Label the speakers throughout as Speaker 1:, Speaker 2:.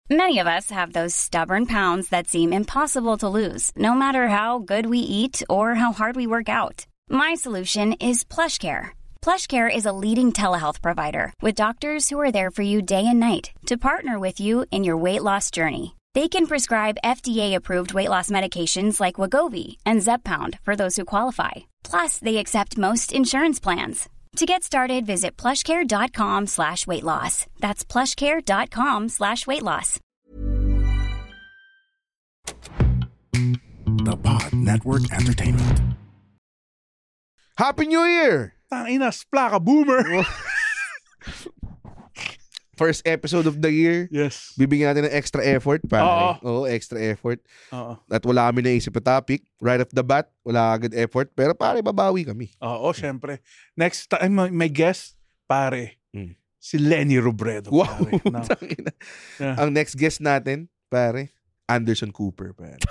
Speaker 1: Many of us have those stubborn pounds that seem impossible to lose, no matter how good we eat or how hard we work out. My solution is PlushCare. PlushCare is a leading telehealth provider with doctors who are there for you day and night to partner with you in your weight loss journey. They can prescribe FDA-approved weight loss medications like Wegovy and Zepbound for those who qualify. Plus, they accept most insurance plans. To get started, visit plushcare.com/weightloss. That's plushcare.com/weightloss.
Speaker 2: The Pod Network Entertainment.
Speaker 3: Happy New Year!
Speaker 4: Tangina, splaka boomer.
Speaker 3: First episode of the year.
Speaker 4: Yes.
Speaker 3: Bibigyan natin ng extra effort. Oo, extra effort.
Speaker 4: Oo.
Speaker 3: At wala kami naisip na topic. Right off the bat, wala agad effort. Pero pare, babawi kami.
Speaker 4: Oo, syempre. Next time, may guest, pare, si Lenny Robredo.
Speaker 3: Wow!
Speaker 4: Pare. No.
Speaker 3: Yeah. Ang next guest natin, pare, Anderson Cooper. Pare.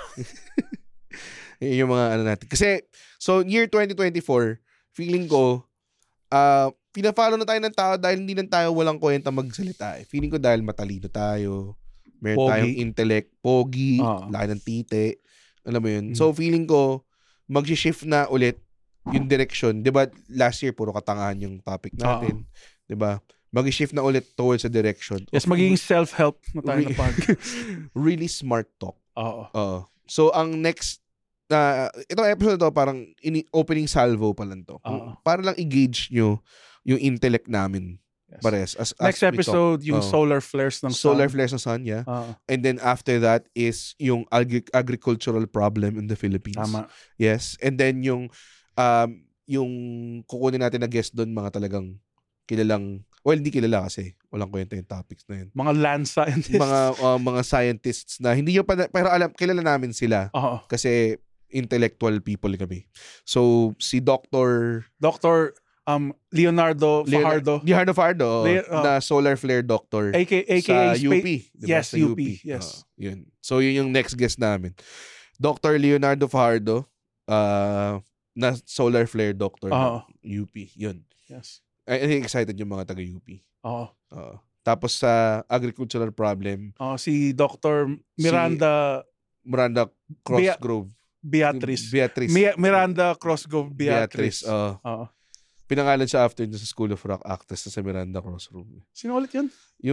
Speaker 3: Yun yung mga ano natin. Kasi, so year 2024, feeling ko, pina-follow na tayo ng tao dahil hindi lang tayo walang kwenta magsalita. Feeling ko dahil matalino tayo, meron tayong intellect, pogi, laki ng tite, alam mo yun. So feeling ko, mag-shift na ulit yung direction. Diba last year, puro katangahan yung topic natin. Diba? Mag-shift na ulit towards a direction.
Speaker 4: Yes, magiging self-help na tayo na podcast.
Speaker 3: Really smart talk.
Speaker 4: Oo.
Speaker 3: So ang next, itong episode to parang opening salvo pa lang to. Para lang i-gauge nyo yung intellect namin. Yes. Pares. As
Speaker 4: next episode, yung solar flares ng sun.
Speaker 3: Solar flares ng sun, yeah. And then after that is yung agricultural problem in the Philippines.
Speaker 4: Tama.
Speaker 3: Yes. And then yung kukunin natin na guest doon, mga talagang kilalang, well, hindi kilala kasi walang kwenta yung topics na yun.
Speaker 4: Mga land scientists.
Speaker 3: Mga scientists na hindi nyo pa, pero kilala namin sila. Kasi intellectual people kami. So, si Dr. Leonardo Fajardo na solar flare doctor
Speaker 4: AKA
Speaker 3: sa UP. Diba?
Speaker 4: Yes,
Speaker 3: sa
Speaker 4: UP. Yes.
Speaker 3: Yun. So, yun yung next guest namin. Dr. Leonardo Fajardo na solar flare doctor UP. Yun.
Speaker 4: Yes.
Speaker 3: I think excited yung mga taga-UP. Tapos sa agricultural problem.
Speaker 4: Si Dr. Miranda
Speaker 3: Crossgrove.
Speaker 4: Beatrice. Miranda Crossgrove Beatrice.
Speaker 3: Pinangalan siya after sa School of Rock actress sa Miranda Crossgrove.
Speaker 4: Sino ulit yun?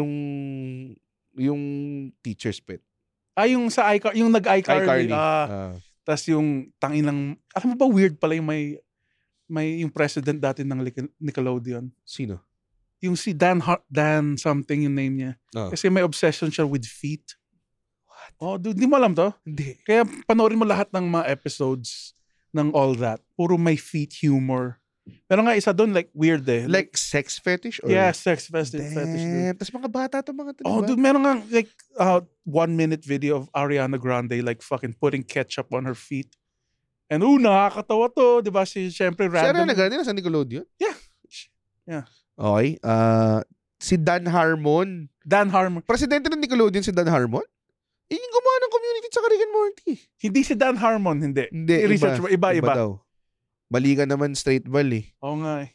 Speaker 3: Yung teacher's pet.
Speaker 4: Yung sa iCarly, yung nag-iCarly. Tas yung tanginang, alam mo ba weird pala yung may yung president dati ng Nickelodeon.
Speaker 3: Sino?
Speaker 4: Yung si Dan something yung name niya. Kasi may obsession siya with feet. Dude, di mo alam to?
Speaker 3: Hindi.
Speaker 4: Kaya panoorin mo lahat ng mga episodes ng All That. Puro may feet humor. Pero nga isa doon, like, weird eh.
Speaker 3: Like sex fetish? Or?
Speaker 4: Yeah, sex fetish.
Speaker 3: Tapos mga bata to mga to.
Speaker 4: Dude, meron nga like 1-minute video of Ariana Grande like fucking putting ketchup on her feet. And nakakatawa to. Diba? Siyempre random.
Speaker 3: Si Ariana Grande na sa Nickelodeon?
Speaker 4: Yeah.
Speaker 3: Okay. Si Dan Harmon. Presidente ng Nickelodeon si Dan Harmon? Yung gumawa ng Community sa Rick and Morty.
Speaker 4: Hindi si Dan Harmon, hindi. Research mo, iba.
Speaker 3: Daw. Mali ka naman, straight ball eh.
Speaker 4: Oo nga eh.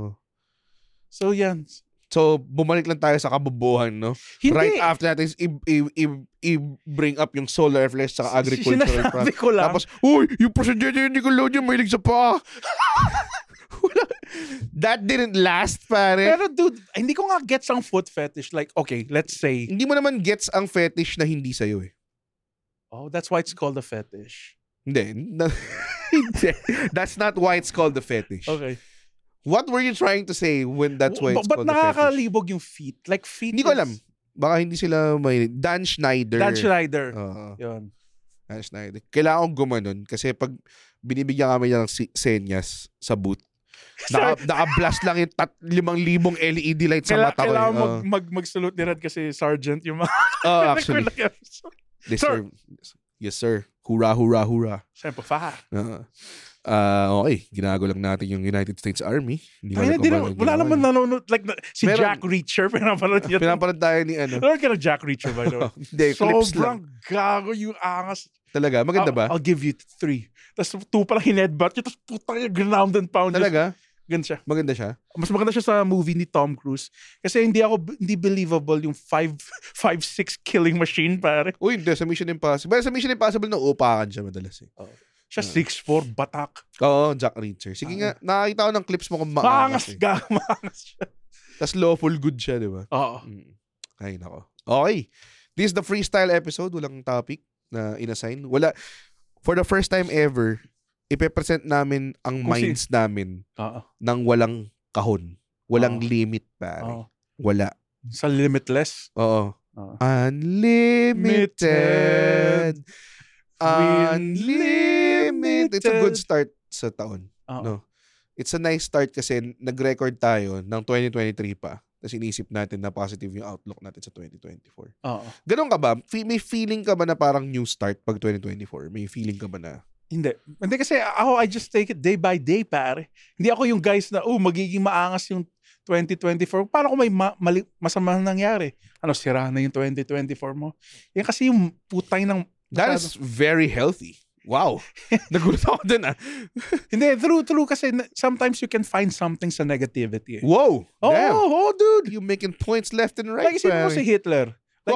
Speaker 4: So yan.
Speaker 3: So, bumalik lang tayo sa kabubuhan, no?
Speaker 4: Hindi.
Speaker 3: Right after natin, i-bring up yung solar flares sa agricultural
Speaker 4: sinasabi ko lang.
Speaker 3: Tapos, yung presidente ng Nickelodeon, mahilig sa pa. That didn't last, pare.
Speaker 4: Pero dude, hindi ko nga gets ang foot fetish. Like, okay, let's say.
Speaker 3: Hindi mo naman gets ang fetish na hindi sa'yo eh.
Speaker 4: That's why it's called a fetish.
Speaker 3: Hindi. That's not why it's called the fetish.
Speaker 4: Okay.
Speaker 3: What were you trying to say when that's why it's called the fetish?
Speaker 4: But nakakalibog yung feet. Like feet.
Speaker 3: Hindi ko alam. Baka hindi sila may... Dan Schneider.
Speaker 4: Yun.
Speaker 3: Dan Schneider. Kailangan kong gumanon kasi pag binibigyan kami niya ng senyas sa booth, naka-blast lang yung 5,000 LED lights sa mata ko.
Speaker 4: Kailangan mag-salute ni Rad kasi sergeant yung mga...
Speaker 3: actually. Yes, sir. Hurrah, hurrah, hurrah.
Speaker 4: Siyempre,
Speaker 3: okay, ginagawa lang natin yung United States Army.
Speaker 4: Wala naman nanonood. Like, si Jack Reacher, pinapanood niya.
Speaker 3: Pinapanood tayo ni ano.
Speaker 4: Nanonood ka ng Jack Reacher ba? Sobrang gago yung angas.
Speaker 3: Talaga? Maganda ba?
Speaker 4: I'll give you 3. Tapos 2 pa lang hinedbutt. Tapos putang yung ground and pound.
Speaker 3: Talaga?
Speaker 4: Maganda siya. Mas maganda siya sa movie ni Tom Cruise. Kasi hindi believable yung 5'6" killing machine, pare.
Speaker 3: Uy, hindi. Sa Mission Impossible. Sa Mission Impossible, nauupakan siya madalas eh.
Speaker 4: Siya 6'4", batak.
Speaker 3: Oo, Jack Reacher. Sige nga, nakakita ko ng clips mo kung maangas.
Speaker 4: Maangas siya.
Speaker 3: Tas lawful good siya, di ba?
Speaker 4: Oo.
Speaker 3: Ay, nako. Okay. This is the freestyle episode. Walang topic na inassign. Wala. For the first time ever, ipepresent namin ang minds namin ng walang kahon. Walang limit, pare. Wala.
Speaker 4: Sa limitless?
Speaker 3: Oo. Unlimited. Unlimited. It's a good start sa taon. No? It's a nice start kasi nag-record tayo ng 2023 pa. Tapos inisip natin na positive yung outlook natin sa 2024. Ganon ka ba? May feeling ka ba na parang new start pag 2024? May feeling ka ba na?
Speaker 4: Hindi kasi ako, I just take it day by day, pare. Hindi ako yung guys na, magiging maangas yung 2024. Paano kung may masama nangyari? Sira na yung 2024 mo? Yan kasi yung putay ng...
Speaker 3: That is very healthy. Wow. Nagulat ako dun
Speaker 4: Hindi, true kasi sometimes you can find something sa negativity.
Speaker 3: Whoa. Damn.
Speaker 4: Oh, dude.
Speaker 3: You're making points left and right.
Speaker 4: Like, isipin mo si Hitler. Like,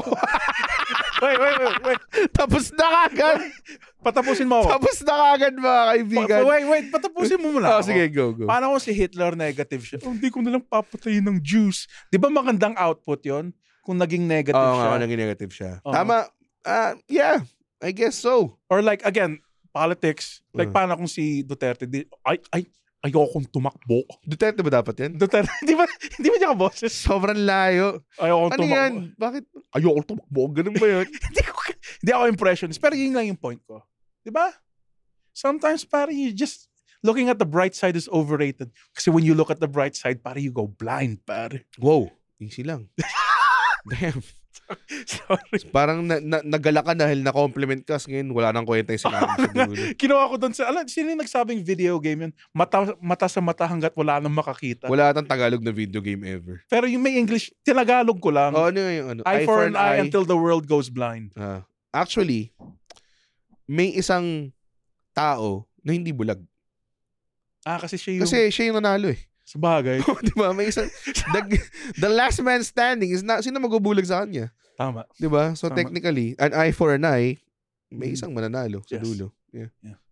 Speaker 4: wait.
Speaker 3: Tapos na kagad.
Speaker 4: Patapusin mo ako.
Speaker 3: Tapos na kagad, mga kaibigan.
Speaker 4: Wait. Patapusin mo muna ako.
Speaker 3: Sige, go.
Speaker 4: Paano kung si Hitler negative siya? Hindi ko nalang papatayin ng Jews. Di ba magandang output yon kung naging negative siya?
Speaker 3: Oo, naging negative siya. Tama. Yeah. I guess so.
Speaker 4: Or like, again, politics. Like, paano kung si Duterte, ayokong tumakbo.
Speaker 3: Duterte ba dapat yan?
Speaker 4: Duterte, di ba niya ka boses?
Speaker 3: Sobrang layo.
Speaker 4: Ayokong tumakbo.
Speaker 3: Yan? Bakit? Ayokong tumakbo. Ganun ba yun?
Speaker 4: Hindi ako impressionist. Pero yun lang yung point ko. Di ba? Sometimes, parang you just looking at the bright side is overrated. Kasi when you look at the bright side, parang you go blind, pare.
Speaker 3: Wow. Easy lang. Damn.
Speaker 4: Sorry.
Speaker 3: Parang nagala ka dahil na-compliment ka. Ngayon, wala nang kwenta yung sinabi sa dulo.
Speaker 4: Kinuha ko doon sino yung nagsabing video game yun? Mata sa mata hanggat wala nang makakita.
Speaker 3: Wala nang Tagalog na video game ever.
Speaker 4: Pero yung may English, tinagalog ko lang.
Speaker 3: Ano yung
Speaker 4: Eye for an eye until the world goes blind.
Speaker 3: Actually, may isang tao na hindi bulag.
Speaker 4: Kasi siya
Speaker 3: yung nanalo eh.
Speaker 4: Sabagay.
Speaker 3: Diba? May isang, the last man standing is not, sino magubulag sa kanya?
Speaker 4: Tama.
Speaker 3: Diba? So technically, an eye for an eye, may isang mananalo sa dulo. Yeah.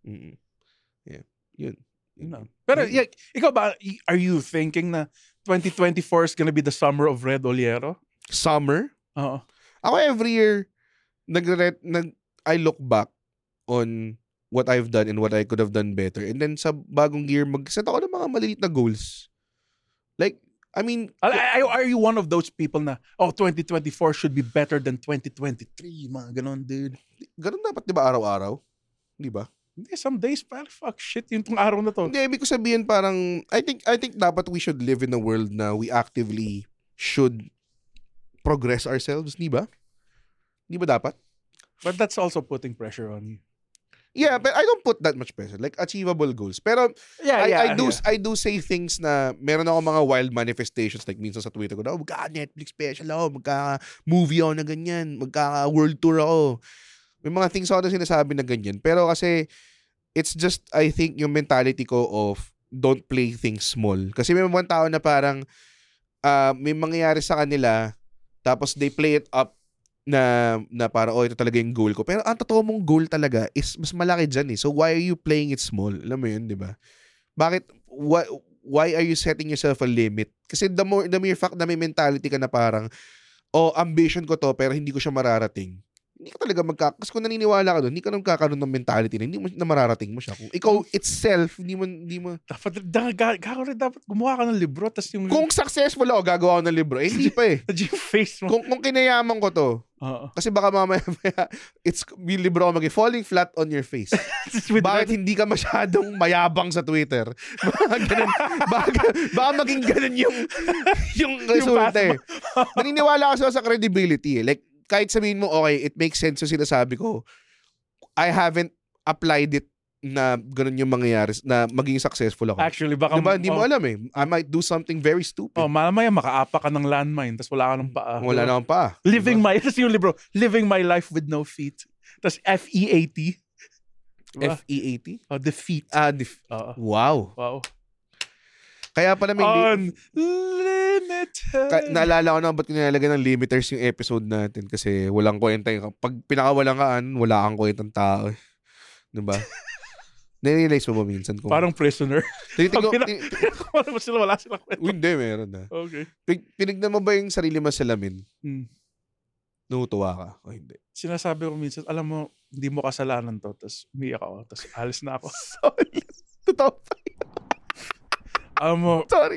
Speaker 3: Yun.
Speaker 4: Pero ikaw ba, are you thinking na 2024 is gonna be the summer of Red Oliero?
Speaker 3: Summer?
Speaker 4: Oo.
Speaker 3: Ako every year, I look back on what I've done and what I could have done better. And then sa bagong year, mag-set ako ng mga maliliit na goals. Like, I mean...
Speaker 4: Are you one of those people na, 2024 should be better than 2023? Mga ganon, dude.
Speaker 3: Ganon dapat, di ba, araw-araw? Di ba?
Speaker 4: Hindi, some days, fuck shit, yung tong araw na to.
Speaker 3: Hindi, ibig ko sabihin parang, I think dapat we should live in a world na we actively should progress ourselves, di ba? Di ba dapat?
Speaker 4: But that's also putting pressure on you.
Speaker 3: Yeah, but I don't put that much pressure. Like, achievable goals. Pero, I do say things na meron ako mga wild manifestations. Like, minsan sa Twitter ko, magka-Netflix special ako, magka-movie ako na ganyan, magka-world tour ako. May mga things ako na sinasabi na ganyan. Pero kasi, it's just, I think, yung mentality ko of don't play things small. Kasi may mga tao na parang, may mangyayari sa kanila, tapos they play it up na para ito talaga yung goal ko. Pero ang totoo mong goal talaga is mas malaki dyan eh. So why are you playing it small? Alam mo yun, di ba? Bakit? Why are you setting yourself a limit? Kasi the mere fact na may mentality ka na parang ambition ko to pero hindi ko siya mararating. Hindi ka talaga kasi kung naniniwala ka doon, hindi ka nang kakaroon ng mentality na hindi mo na mararating mo siya. Kung ikaw itself, hindi mo
Speaker 4: dapat gumawa ka ng libro tas yung
Speaker 3: kung successful ako, gagawa ako ng libro. Hindi pa eh.
Speaker 4: Yung face mo.
Speaker 3: Kung kinayaman ko to, kasi baka mamaya yung libro ko Falling Flat on Your Face. Bakit hindi ka masyadong mayabang sa Twitter? Baka maging ganun yung resulta eh. Naniniwala kasi sa credibility eh. Like, kahit sabihin mo, okay, it makes sense yung sinasabi ko, I haven't applied it na ganun yung mangyayari, na maging successful ako.
Speaker 4: Actually, baka...
Speaker 3: Diba? Hindi mo alam eh. I might do something very stupid.
Speaker 4: Mamaya makaapa ka ng landmine, tas wala ka ng paa.
Speaker 3: Wala na akong paa.
Speaker 4: Tas yung libro, Living My Life with No Feet. Tas FEAT. Diba?
Speaker 3: FEAT?
Speaker 4: Defeat.
Speaker 3: Wow. Kaya pala may...
Speaker 4: Unlimited.
Speaker 3: Naalala ko na ba't ko nilalagay ng limiters yung episode natin kasi walang kwenta yung... Pag pinakawalang kaan, wala kang kwentang tao. Diba? Nare-realize mo ba minsan kung...
Speaker 4: Parang prisoner. Wala silang kwento.
Speaker 3: Hindi, meron na.
Speaker 4: Okay.
Speaker 3: Pinignan mo ba yung sarili mo sa salamin? Nutuwa ka o hindi?
Speaker 4: Sinasabi ko minsan, alam mo, hindi mo kasalanan to. Tapos umiyak ako. Tapos alis na ako.
Speaker 3: Sorry. Totoo pa.
Speaker 4: Alam mo.
Speaker 3: Sorry.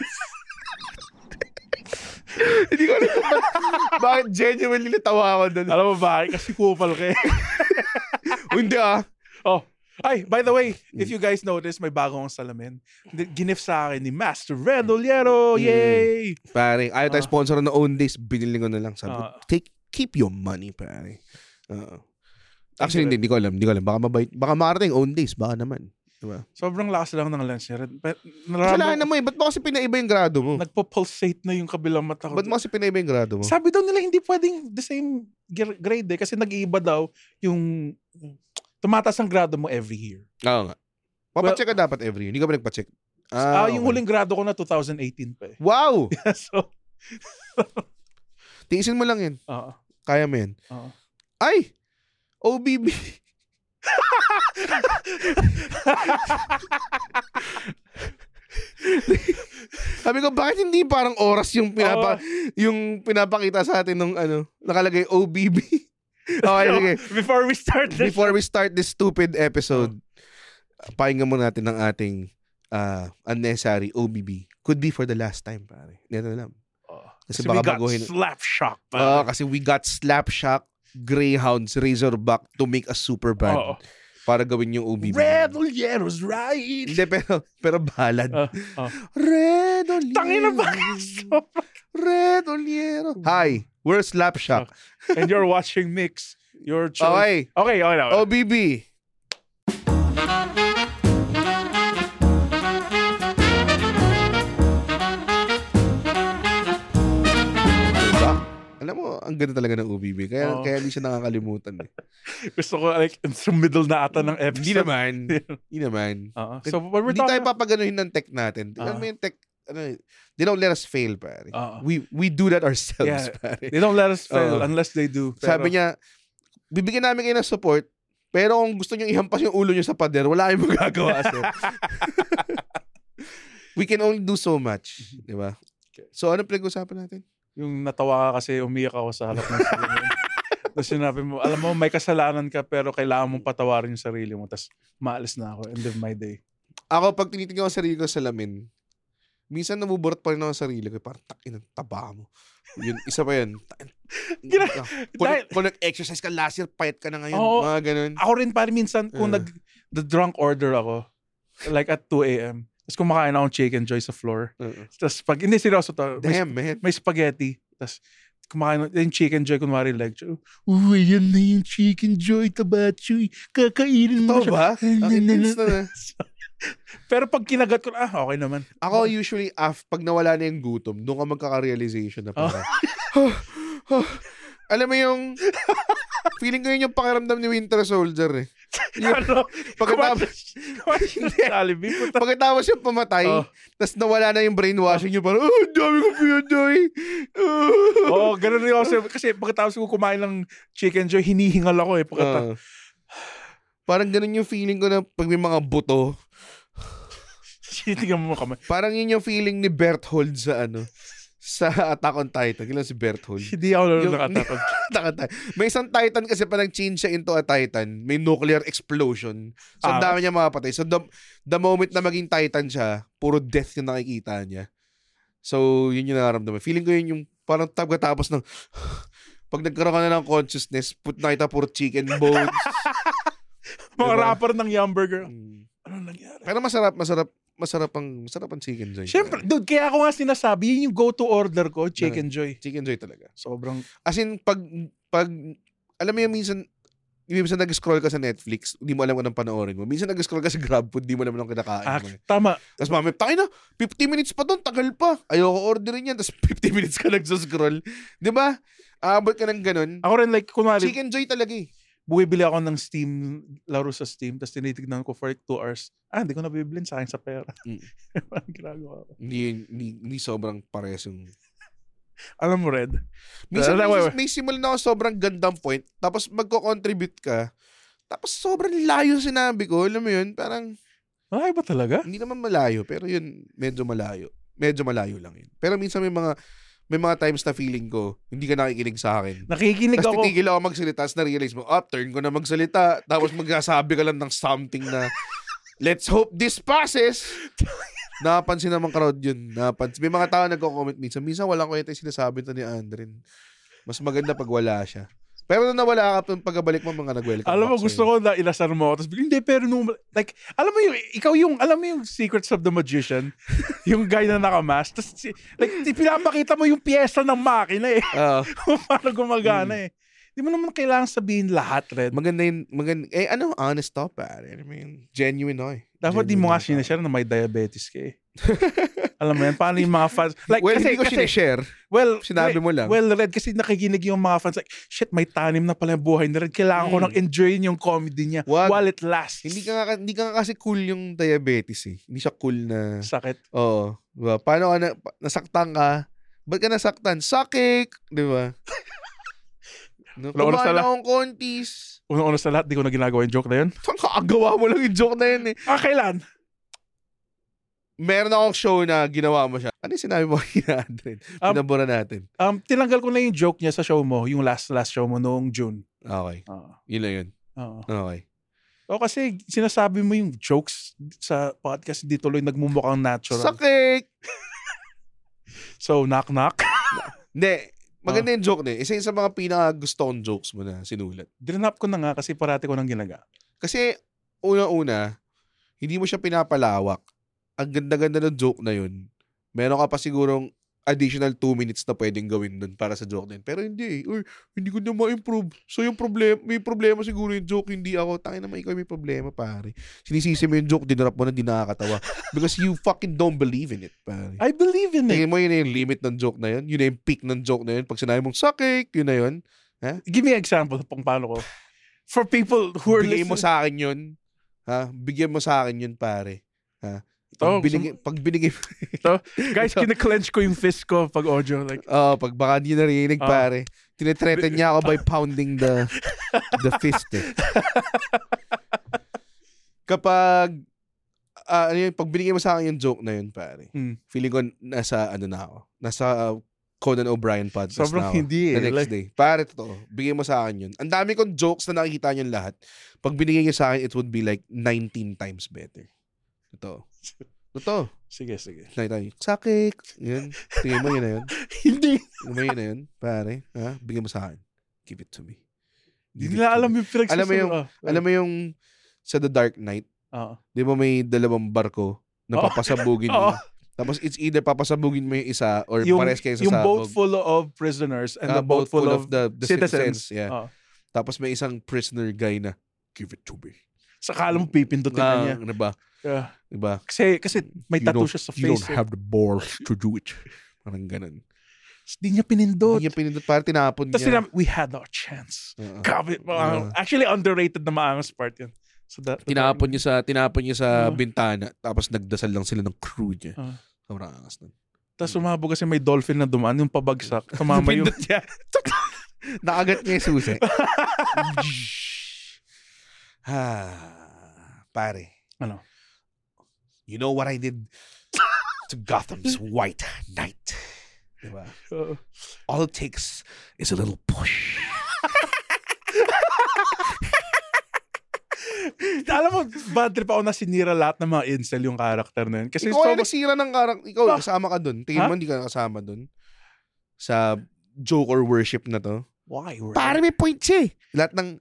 Speaker 3: Hindi ko alam bakit genuinely natawa ako doon.
Speaker 4: Alam mo bakit? Kasi kupal ka eh.
Speaker 3: Hindi
Speaker 4: Oh. Ay, by the way, if you guys notice, may bagong salamin. Gift sa akin ni Master Red Oliero. Yay!
Speaker 3: Pare, ayaw tayo sponsor na Owndays. Binili ko na lang. Sabi, keep your money, pare. Actually, hindi ko alam. Baka mabait. Baka makarating Owndays. Baka naman. Diba?
Speaker 4: Sobrang lakas lang ng lens niya.
Speaker 3: Kasalanan mo eh. Ba't mo kasi pinaiba yung grado mo?
Speaker 4: Nagpo-pulsate na yung kabilang mata ko.
Speaker 3: Ba't mo kasi pinaiba yung grado mo?
Speaker 4: Sabi daw nila hindi pwedeng the same grade eh. Kasi nag-iiba daw yung... Tumataas ang grado mo every year.
Speaker 3: Oo nga. Papacheck ka dapat every year. Hindi ka ba nagpacheck?
Speaker 4: Yung huling grado ko na 2018 pa eh.
Speaker 3: Wow!
Speaker 4: Yeah, so...
Speaker 3: Tiisin mo lang yan. Kaya mo yan. Ay! OBB! Sabi ko, bakit hindi parang oras yung pinapakita sa atin ng nakalagay OBB? Okay, sige. Before we start this stupid episode, pakinggan mo natin ng ating unnecessary OBB. Could be for the last time, pare. Hindi na alam.
Speaker 4: Kasi baka we got Slapshot, pare.
Speaker 3: Kasi we got Slapshot, Greyhounds, Razorback to make a super band. Para gawin yung OBB.
Speaker 4: Red Oliero's right.
Speaker 3: Hindi, pero balad. Red Oliero.
Speaker 4: Tangina ba?
Speaker 3: Red Oliero. Hi, we're Slapshot.
Speaker 4: And you're watching Mix. Your choice. Okay.
Speaker 3: OBB. Alam mo, ang ganda talaga ng OBB. Kaya hindi siya nakakalimutan. Eh.
Speaker 4: Gusto ko like in the middle na ata ng episode.
Speaker 3: Hindi naman.
Speaker 4: So,
Speaker 3: hindi tayo papaganuhin ng tech natin. Alam mo yung tech, they don't let us fail, pare. We do that ourselves, pare.
Speaker 4: They don't let us fail unless they do.
Speaker 3: Pero, sabi niya, bibigyan namin kayo ng support, pero kung gusto niyo ihampas yung ulo niyo sa pader, wala kayong magagawa, sir. We can only do so much. Di ba? So, ano pinag-usapan natin?
Speaker 4: Yung natawa ka kasi umiyak ako sa harap ng salamin. Tapos sinabi mo, alam mo, may kasalanan ka pero kailangan mong patawarin yung sarili mo. Tapos maalis na ako. End of my day.
Speaker 3: Ako, pag tinitingnan ko ang sarili ko sa salamin, minsan nabuburot pa rin ako sa sarili ko. Parang, takin ang taba mo. Yun, isa pa yun. Kung nag-exercise ka last year, payat ka na ngayon. Mga ganun.
Speaker 4: Ako rin parang minsan, kung the drunk order ako, like at 2 a.m., tapos kumakain akong Chicken Joy sa floor. Tapos pag, hindi seryoso to.
Speaker 3: Damn, man.
Speaker 4: May spaghetti. Tapos kumakain yung Chicken Joy, kunwari lecture. Yan na yung Chicken Joy, tabachoy. Kakainin mo
Speaker 3: siya. Ba?
Speaker 4: Pero pag kinagat ko, okay naman.
Speaker 3: Ako usually, pag nawala na yung gutom, doon ka magkaka-realization na parang, alam mo yung, feeling ko yun yung pakiramdam ni Winter Soldier eh. Pagkatapos yung pamatay, tas nawala na yung brainwashing nyo, parang, dami ko Joy.
Speaker 4: Ganun rin ako. Kasi pagkatapos ko kumain ng Chicken Joy, hinihingal ako eh.
Speaker 3: Parang ganun yung feeling ko na pag may mga buto.
Speaker 4: Tingnan mo kamay.
Speaker 3: Parang yun yung feeling ni Berthold sa Attack on Titan. Kailan si Berthold?
Speaker 4: Hindi ako lalo ng Attack on
Speaker 3: Titan. May isang Titan kasi pa nag-change siya into a Titan. May nuclear explosion. So, ang dami niya mapatay. So, the moment na maging Titan siya, puro death yung nakikita niya. So, yun yung nararamdaman. Feeling ko yun yung parang tapos ng pag nagkaroon ka na ng consciousness, nakita puro chicken bones.
Speaker 4: Mga rapper ng Yumburger. Ano nangyari?
Speaker 3: Pero masarap ang Chicken Joy.
Speaker 4: Siyempre, dude, kaya ako nga sinasabi, yun yung go-to order ko, Chicken Joy.
Speaker 3: Chicken Joy talaga.
Speaker 4: Sobrang...
Speaker 3: As in, pag alam mo yung minsan nag-scroll ka sa Netflix, hindi mo alam kung anong panoorin mo. Minsan nag-scroll ka sa GrabFood, hindi mo alam anong kinakain mo.
Speaker 4: Tama.
Speaker 3: Tapos mami, tayo na, 50 minutes pa doon, tagal pa. Ayoko orderin yan, tapos 50 minutes ka nag-scroll. Di ba? Aabot ka ng ganun.
Speaker 4: Ako rin, like, kunwari...
Speaker 3: Chicken Joy talaga eh.
Speaker 4: Bumibili ako ng Steam, laro sa Steam, tapos tinitignan ko for like 2 hours. Hindi ko nabibilin sa akin sa pera. Parang ginagawa ko.
Speaker 3: Hindi sobrang pares yung...
Speaker 4: Alam mo, Red?
Speaker 3: May simulan na ako sobrang gandang point, tapos magko-contribute ka, tapos sobrang layo sinabi ko, alam mo yun, parang...
Speaker 4: Malayo ba talaga?
Speaker 3: Hindi naman malayo, pero yun, medyo malayo. Medyo malayo lang yun. Pero minsan may mga times na feeling ko, hindi ka nakikinig sa akin.
Speaker 4: Nakikinig
Speaker 3: tapos
Speaker 4: ako.
Speaker 3: titigil ako magsalita, tapos na-realize mo, turn ko na magsalita, tapos magsasabi ka lang ng something na, let's hope this passes. Napansin naman crowd yun. May mga tao nagko-comment minsan. Minsan walang kwenta yung sinasabi ito ni Andren. Mas maganda pag wala siya. Pero nung nawala ka, pagkabalik mo, mga nag-welcome.
Speaker 4: Alam mo, gusto ko na ilasar mo. Tapos hindi, pero nung, like, alam mo yung, ikaw yung, alam mo yung Secrets of the Magician? Yung guy na nakamask. Tapos, like, pinapakita mo yung pyesa ng makina eh. Paano gumagana eh. Di mo naman kailangan sabihin lahat, Red.
Speaker 3: Maganda yun. Honest to, pare. I mean, genuine o eh.
Speaker 4: Dapat di mo nga sinishare na may diabetes ka eh. Alam mo yan, paano yung mga fans? Like,
Speaker 3: hindi ko sinishare. Sinabi mo lang.
Speaker 4: Well, Red, kasi nakikinig yung mga fans like, shit, may tanim na pala yung buhay ni Red. Kailangan ko nang enjoyin yung comedy niya while it lasts.
Speaker 3: Hindi ka nga kasi cool yung diabetes eh. Hindi siya cool na...
Speaker 4: Sakit.
Speaker 3: Oo. Diba? Paano ka nasaktan ka? Ba't ka nasaktan? Sakik! Diba? Kumain akong kontis.
Speaker 4: Una sa lahat, di ko na ginagawa yung joke na yun.
Speaker 3: Kakagawa mo lang yung joke na yun eh.
Speaker 4: Kailan?
Speaker 3: Meron akong show na ginawa mo siya. Ano yung sinabi mo kina Andren? Pinabura natin.
Speaker 4: Tinanggal ko na yung joke niya sa show mo, yung last show mo noong June.
Speaker 3: Okay. Yun lang yun. Okay.
Speaker 4: Kasi sinasabi mo yung jokes sa podcast, di tuloy nagmumukhang natural.
Speaker 3: Sakik!
Speaker 4: So, knock-knock?
Speaker 3: Hindi. Maganda yung joke na eh. Isa yung sa mga pinaka-gusto kong jokes mo na sinulat.
Speaker 4: Drinap ko na nga kasi parati ko nang ginaga.
Speaker 3: Kasi, una-una, hindi mo siya pinapalawak. Ang ganda-ganda ng joke na yun. Meron ka pa sigurong additional 2 minutes na pwedeng gawin dun para sa joke na yun. Pero hindi eh. Hindi ko na ma-improve. So yung may problema siguro yung joke, hindi ako. Tangin naman ikaw may problema, pare. Sinisisi mo yung joke, dinarap mo na, di nakakatawa. Because you fucking don't believe in it, pare.
Speaker 4: I believe in it.
Speaker 3: Tingin mo yun na yung limit ng joke na yun? Yun na yung peak ng joke na yun? Pag sinabi mong sakik, yun na yun? Ha?
Speaker 4: Give me an example kung paano ko. For people who are
Speaker 3: listening. Bigyan mo sa akin yun. Ha? Bigyan mo sa akin yun, pare. Ha? Pag binigay
Speaker 4: guys, kina-clench ko yung fist ko pag audio. Like,
Speaker 3: pag baka hindi narinig, pare. Tinetreaten niya ako by pounding the fist. Eh. Kapag, pag binigay mo sa akin yung joke na yun, pare, feeling ko nasa Conan O'Brien podcast
Speaker 4: sobrang
Speaker 3: na ako.
Speaker 4: Hindi
Speaker 3: the next day. Pare, totoo. Bigyan mo sa akin yun. Ang dami kong jokes na nakikita niyo lahat. Pag binigay niyo sa akin, it would be like 19 times better. Totoo.
Speaker 4: Sige.
Speaker 3: Sakik. Yun. Tingin mo yun na yun?
Speaker 4: Hindi.
Speaker 3: Tingin mo yun na yun? Pare, bigyan mo sa akin. Give it to me.
Speaker 4: Hindi nila alam yung
Speaker 3: pinagsasabi. Alam mo yung sa The Dark Knight? Di ba may 2 barko na papasabugin mo? Tapos it's either papasabugin mo yung isa or pares kayo sa
Speaker 4: yung boat full of prisoners and the boat full of the citizens.
Speaker 3: Yeah. Tapos may isang prisoner guy na, give it to me.
Speaker 4: Sakala mo pipindutin na niya.
Speaker 3: Diba?
Speaker 4: Yeah.
Speaker 3: Diba?
Speaker 4: Kasi may tattoo siya sa face.
Speaker 3: You don't have the balls to do it. Parang ganun.
Speaker 4: Hindi niya pinindot.
Speaker 3: Parang tinapon
Speaker 4: niya.
Speaker 3: Tapos
Speaker 4: we had our chance. Actually, underrated na maangas part yan. So
Speaker 3: tinapon niya sa bintana. Tapos nagdasal lang sila ng crew niya. Sobrang angas nun.
Speaker 4: Tapos sumabog kasi may dolphin na dumaan. Yung pabagsak. Tumama yung...
Speaker 3: Nakagat niya yung susi. Pare.
Speaker 4: Ano?
Speaker 3: You know what I did to Gotham's White Knight? Diba? All it takes is a little push.
Speaker 4: Alam mo, bad trip ako na sinira lahat ng mga incel yung character na yun. Kasi
Speaker 3: ikaw ay nagsira ng character. Ikaw, kasama ka dun. Tingin mo, hindi ka kasama dun. Sa Joker worship na to.
Speaker 4: Why, Red?
Speaker 3: Pare, may point siya eh. Lahat ng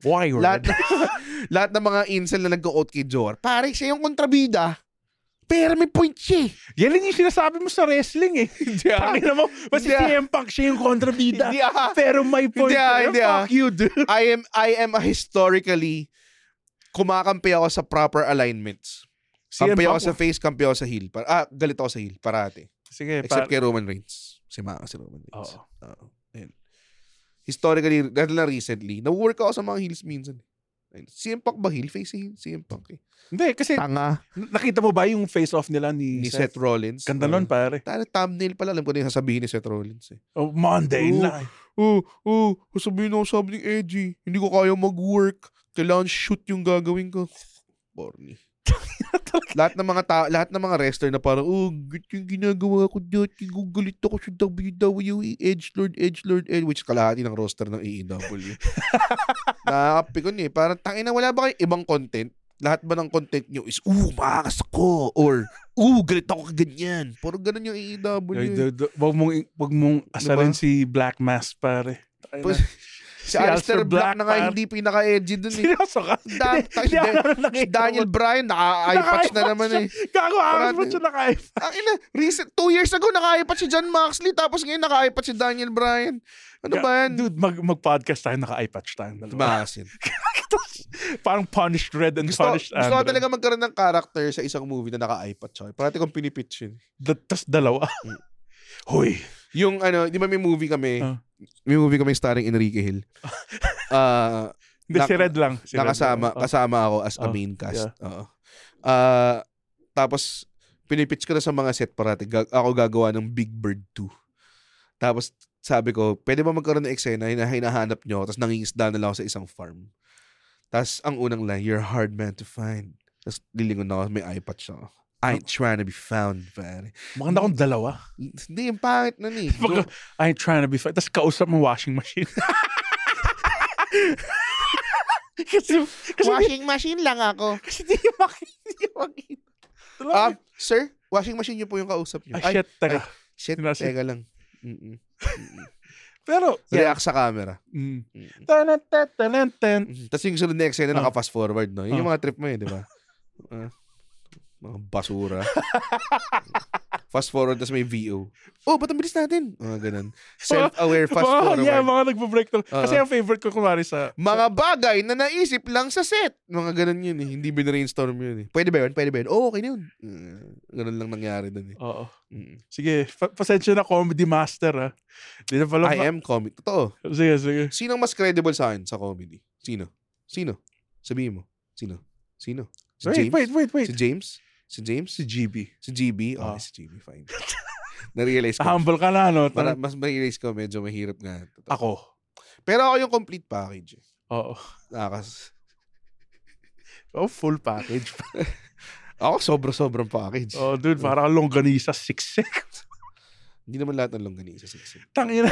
Speaker 3: mga incel na nag-go-out kay Joker. Pare, siya yung kontrabida. Pero may point siya eh.
Speaker 4: Yan yung sinasabi mo sa wrestling eh. Pangin na mo, basta CM Punk siya yung kontrabida. Pero may point. Fuck you, dude.
Speaker 3: I am a historically kumakampi ako sa proper alignments. Kampi ako sa face, kampi ako sa heel. Galit ako sa heel, parati.
Speaker 4: Sige,
Speaker 3: except kay Roman Reigns. Si Roman Reigns. Historically, dahil na recently, na-work ako sa mga heels minsan. CM Punk ba heel face? CM Punk eh.
Speaker 4: Hindi, kasi
Speaker 3: Tanga.
Speaker 4: nakita mo ba yung face-off nila ni
Speaker 3: Seth Rollins.
Speaker 4: Ganda nun, pare.
Speaker 3: Thumbnail pala. Alam ko na yung sasabihin ni Seth Rollins eh.
Speaker 4: Oh, Monday night.
Speaker 3: Sabihin ako sabi ni Edgy, hindi ko kaya mag-work. Kailangan shoot yung gagawin ko. Corny. lahat ng mga wrestler na parang, yung ginagawa ko dati, gugulit ako sa WWE, Edgelord, which kalahati ng roster ng AEW. Nakakapikon eh. Parang, tangina, wala ba kayo ibang content? Lahat ba ng content nyo is, maakas ako, or, galit ako kaganyan. Puro ganun yung AEW.
Speaker 4: Wag mong asarin si Black Mass, pare.
Speaker 3: Si Aleister Black na nga hindi pinaka-edgy dun eh.
Speaker 4: Seryoso ka?
Speaker 3: Si Daniel Bryan, naka-eye-patch na naman eh.
Speaker 4: Gago, akas siya naka-eye-patch.
Speaker 3: Recent, 2 years ago, naka-eye-patch si John Moxley, tapos ngayon naka-eye-patch si Daniel Bryan. Ano ba yan?
Speaker 4: Dude, mag-podcast tayo, naka-eye-patch tayo.
Speaker 3: Maasin.
Speaker 4: Parang punished red and punished
Speaker 3: Gusto ko talaga magkaroon ng character sa isang movie na naka-eye-patch. Parati kong pinipitch yun.
Speaker 4: Tas dalawa. Hoy.
Speaker 3: Yung di ba may movie kami, starring Enrique Hill.
Speaker 4: Hindi, si Red lang.
Speaker 3: Kasama ako as a main cast.
Speaker 4: Yeah.
Speaker 3: Tapos, pinipitch ko na sa mga set parati. Ako gagawa ng Big Bird 2. Tapos, sabi ko, pwede ba magkaroon ng eksena na hinahanap nyo, tapos nangingisda na lang ako sa isang farm. Tapos, ang unang line, you're a hard man to find. Tapos, lilingon na ako, may eye patch ako. I ain't trying to be found, pare.
Speaker 4: Maganda akong dalawa.
Speaker 3: Hindi, yung pangit na ni.
Speaker 4: I ain't trying to be found. Tapos kausap mo washing machine. kasi
Speaker 3: washing machine lang ako.
Speaker 4: Kasi di makita.
Speaker 3: Sir, washing machine niyo po yung kausap niyo.
Speaker 4: Shit,
Speaker 3: teka lang.
Speaker 4: Pero,
Speaker 3: react sa camera. Tapos yung sunod na eksena naka-fast forward, no? Yun yung mga trip mo di ba? Mga basura. Fast forward, tapos may VO. Ba't ang bilis natin? Ganun. Self-aware fast forward.
Speaker 4: Yeah, mga nagpo-break to. Kasi ang favorite ko kumari sa...
Speaker 3: Mga bagay na naisip lang sa set. Mga ganun yun eh. Hindi binrainstorm yun eh. Pwede ba yun? Okay na yun. Ganun lang nangyari dun eh.
Speaker 4: Oo. Sige, pasensya na comedy master Di na pala
Speaker 3: I am comedy. Totoo.
Speaker 4: Sige.
Speaker 3: Sinong mas credible sa akin sa comedy? Sino? Sabihin mo. Sino? Si James?
Speaker 4: Wait.
Speaker 3: Si James? Si GB? Si GB? Si GB, fine. Na-realize ko.
Speaker 4: Humble ka na, no?
Speaker 3: Mas ma-realize ko, medyo mahirap nga.
Speaker 4: Ako.
Speaker 3: Pero ako yung complete package.
Speaker 4: Oo. Full package.
Speaker 3: Ako sobrang package.
Speaker 4: Dude, parang longganisa, siksik.
Speaker 3: Hindi naman lahat ng longganisa, siksik.
Speaker 4: Tangina.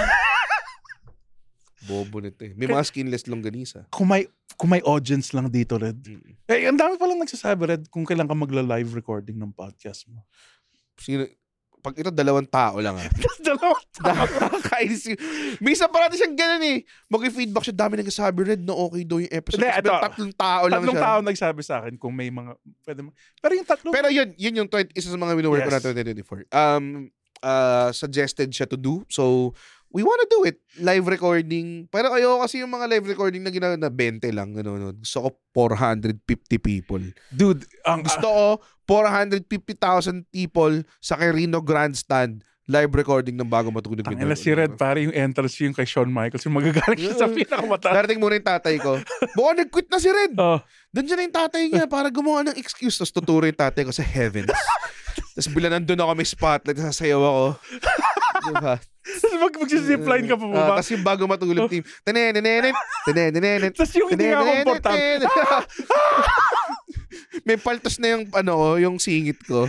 Speaker 3: Bobo nito eh. May mga skinless longganisa.
Speaker 4: Kung may audience lang dito, Red. Ang dami palang nagsasabi, Red, kung kailan ka magla-live recording ng podcast mo.
Speaker 3: Pag ito, 2 tao lang
Speaker 4: 2 tao?
Speaker 3: Nakakainis yun. Minsan parati siyang ganun eh. Mag-feedback siya, dami nagsasabi, Red, na okay daw yung episode.
Speaker 4: Hindi,
Speaker 3: 3 tao lang siya.
Speaker 4: 3 tao nagsabi sa akin kung may mga... Pero yung 3...
Speaker 3: Pero yun yung isa sa mga wino-work ko na 2024. Suggested siya to do. So, we wanna do it. Live recording. Pero ayoko kasi yung mga live recording na ginagawa na 20 lang. Gusto ko 450 people.
Speaker 4: Dude,
Speaker 3: gusto ko 450,000 people sa Quirino Grandstand. Live recording ng bago matulog.
Speaker 4: Tangina si Red, pare yung entrance yung kay Shawn Michaels. Yung magagaling siya sa pinakamata.
Speaker 3: Darating muna yung tatay ko. Baka nag-quit na si Red. Doon siya na yung tatay niya para gumawa ng excuse. Tapos tuturo yung tatay ko sa heavens. Tapos bila nandun ako may spotlight. Sasayaw ako. Diba?
Speaker 4: Tapos mag-zipline ka pa ba?
Speaker 3: Tapos yung bago matulog team.
Speaker 4: Tapos yung hindi nga komportable.
Speaker 3: May paltos na yung yung singit ko.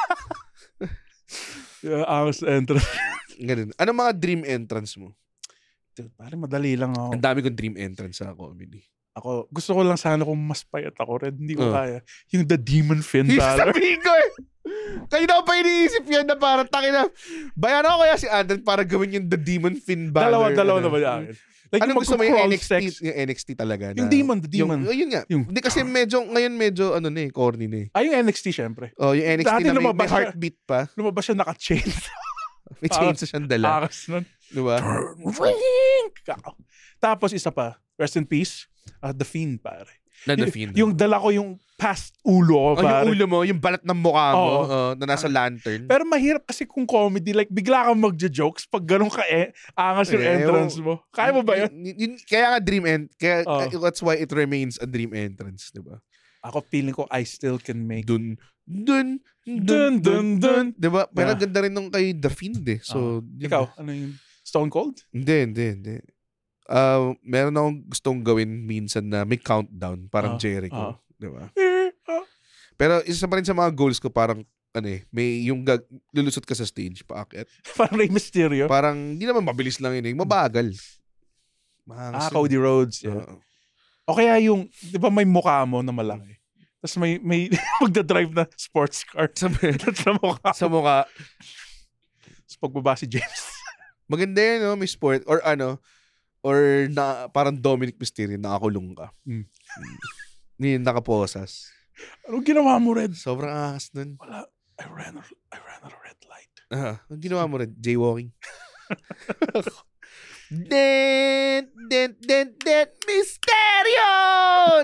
Speaker 4: Angas entrance.
Speaker 3: Ganun. Ano mga dream entrance mo?
Speaker 4: Dude, parang madali lang ako.
Speaker 3: Ang dami kong dream entrance sa comedy.
Speaker 4: Ako, gusto ko lang sana kung mas payat ako, Red. Hindi ko kaya. Yung The Demon Finn Balor.
Speaker 3: Sabihin ko Kanina ko pa iniisip yan na parang takina. Bayan ako kaya si Andren para gawin yung The Demon Finn Balor.
Speaker 4: Dalawa na ba yan?
Speaker 3: Like, ano gusto mo yung NXT? Yung NXT talaga.
Speaker 4: Yung Demon, The Demon.
Speaker 3: Yun nga. Hindi kasi ngayon medyo corny na eh.
Speaker 4: Yung NXT syempre.
Speaker 3: Yung NXT dati na may heartbeat pa.
Speaker 4: Lumabas siya naka-chain.
Speaker 3: May chains na siyang dala.
Speaker 4: Akas nun.
Speaker 3: Diba?
Speaker 4: Tapos isa pa, rest in peace, The Fiend, pare.
Speaker 3: Na The Fiend.
Speaker 4: Yung dala ko yung past ulo ko, pare.
Speaker 3: Yung ulo mo, yung balat ng mukha mo na nasa lantern.
Speaker 4: Pero mahirap kasi kung comedy, like bigla kang magja-jokes pag ganun ka angas yung entrance mo. Kaya mo ba yun?
Speaker 3: Kaya nga that's why it remains a dream entrance, di ba?
Speaker 4: Ako feeling ko I still can make
Speaker 3: Dun. Di ba? Pero ganda rin nung kay The Fiend eh. So,
Speaker 4: ikaw, ano yung Stone Cold?
Speaker 3: Hindi. Meron akong gustong gawin minsan na may countdown, parang Jericho. Di ba? Pero isa pa rin sa mga goals ko, parang may yung lulusot ka sa stage, paakyat.
Speaker 4: Parang Rey Mysterio.
Speaker 3: Parang, hindi naman mabilis lang yun eh. Mabagal.
Speaker 4: Cody Rhodes. Yeah. O kaya yung, di ba may mukha mo na malaki? Tapos may magdadrive na sports car sa mukha.
Speaker 3: Sa mukha.
Speaker 4: Tapos pagbaba si James.
Speaker 3: Maganda yun, no? May sport. Or na parang Dominic Mysterio, nakakulong ka. Ngayon, nakaposas.
Speaker 4: Anong ginawa mo, Red?
Speaker 3: Sobrang ahas nun.
Speaker 4: Wala. I ran a red light.
Speaker 3: Anong ginawa mo, Red? Jaywalking. Den Mysterion!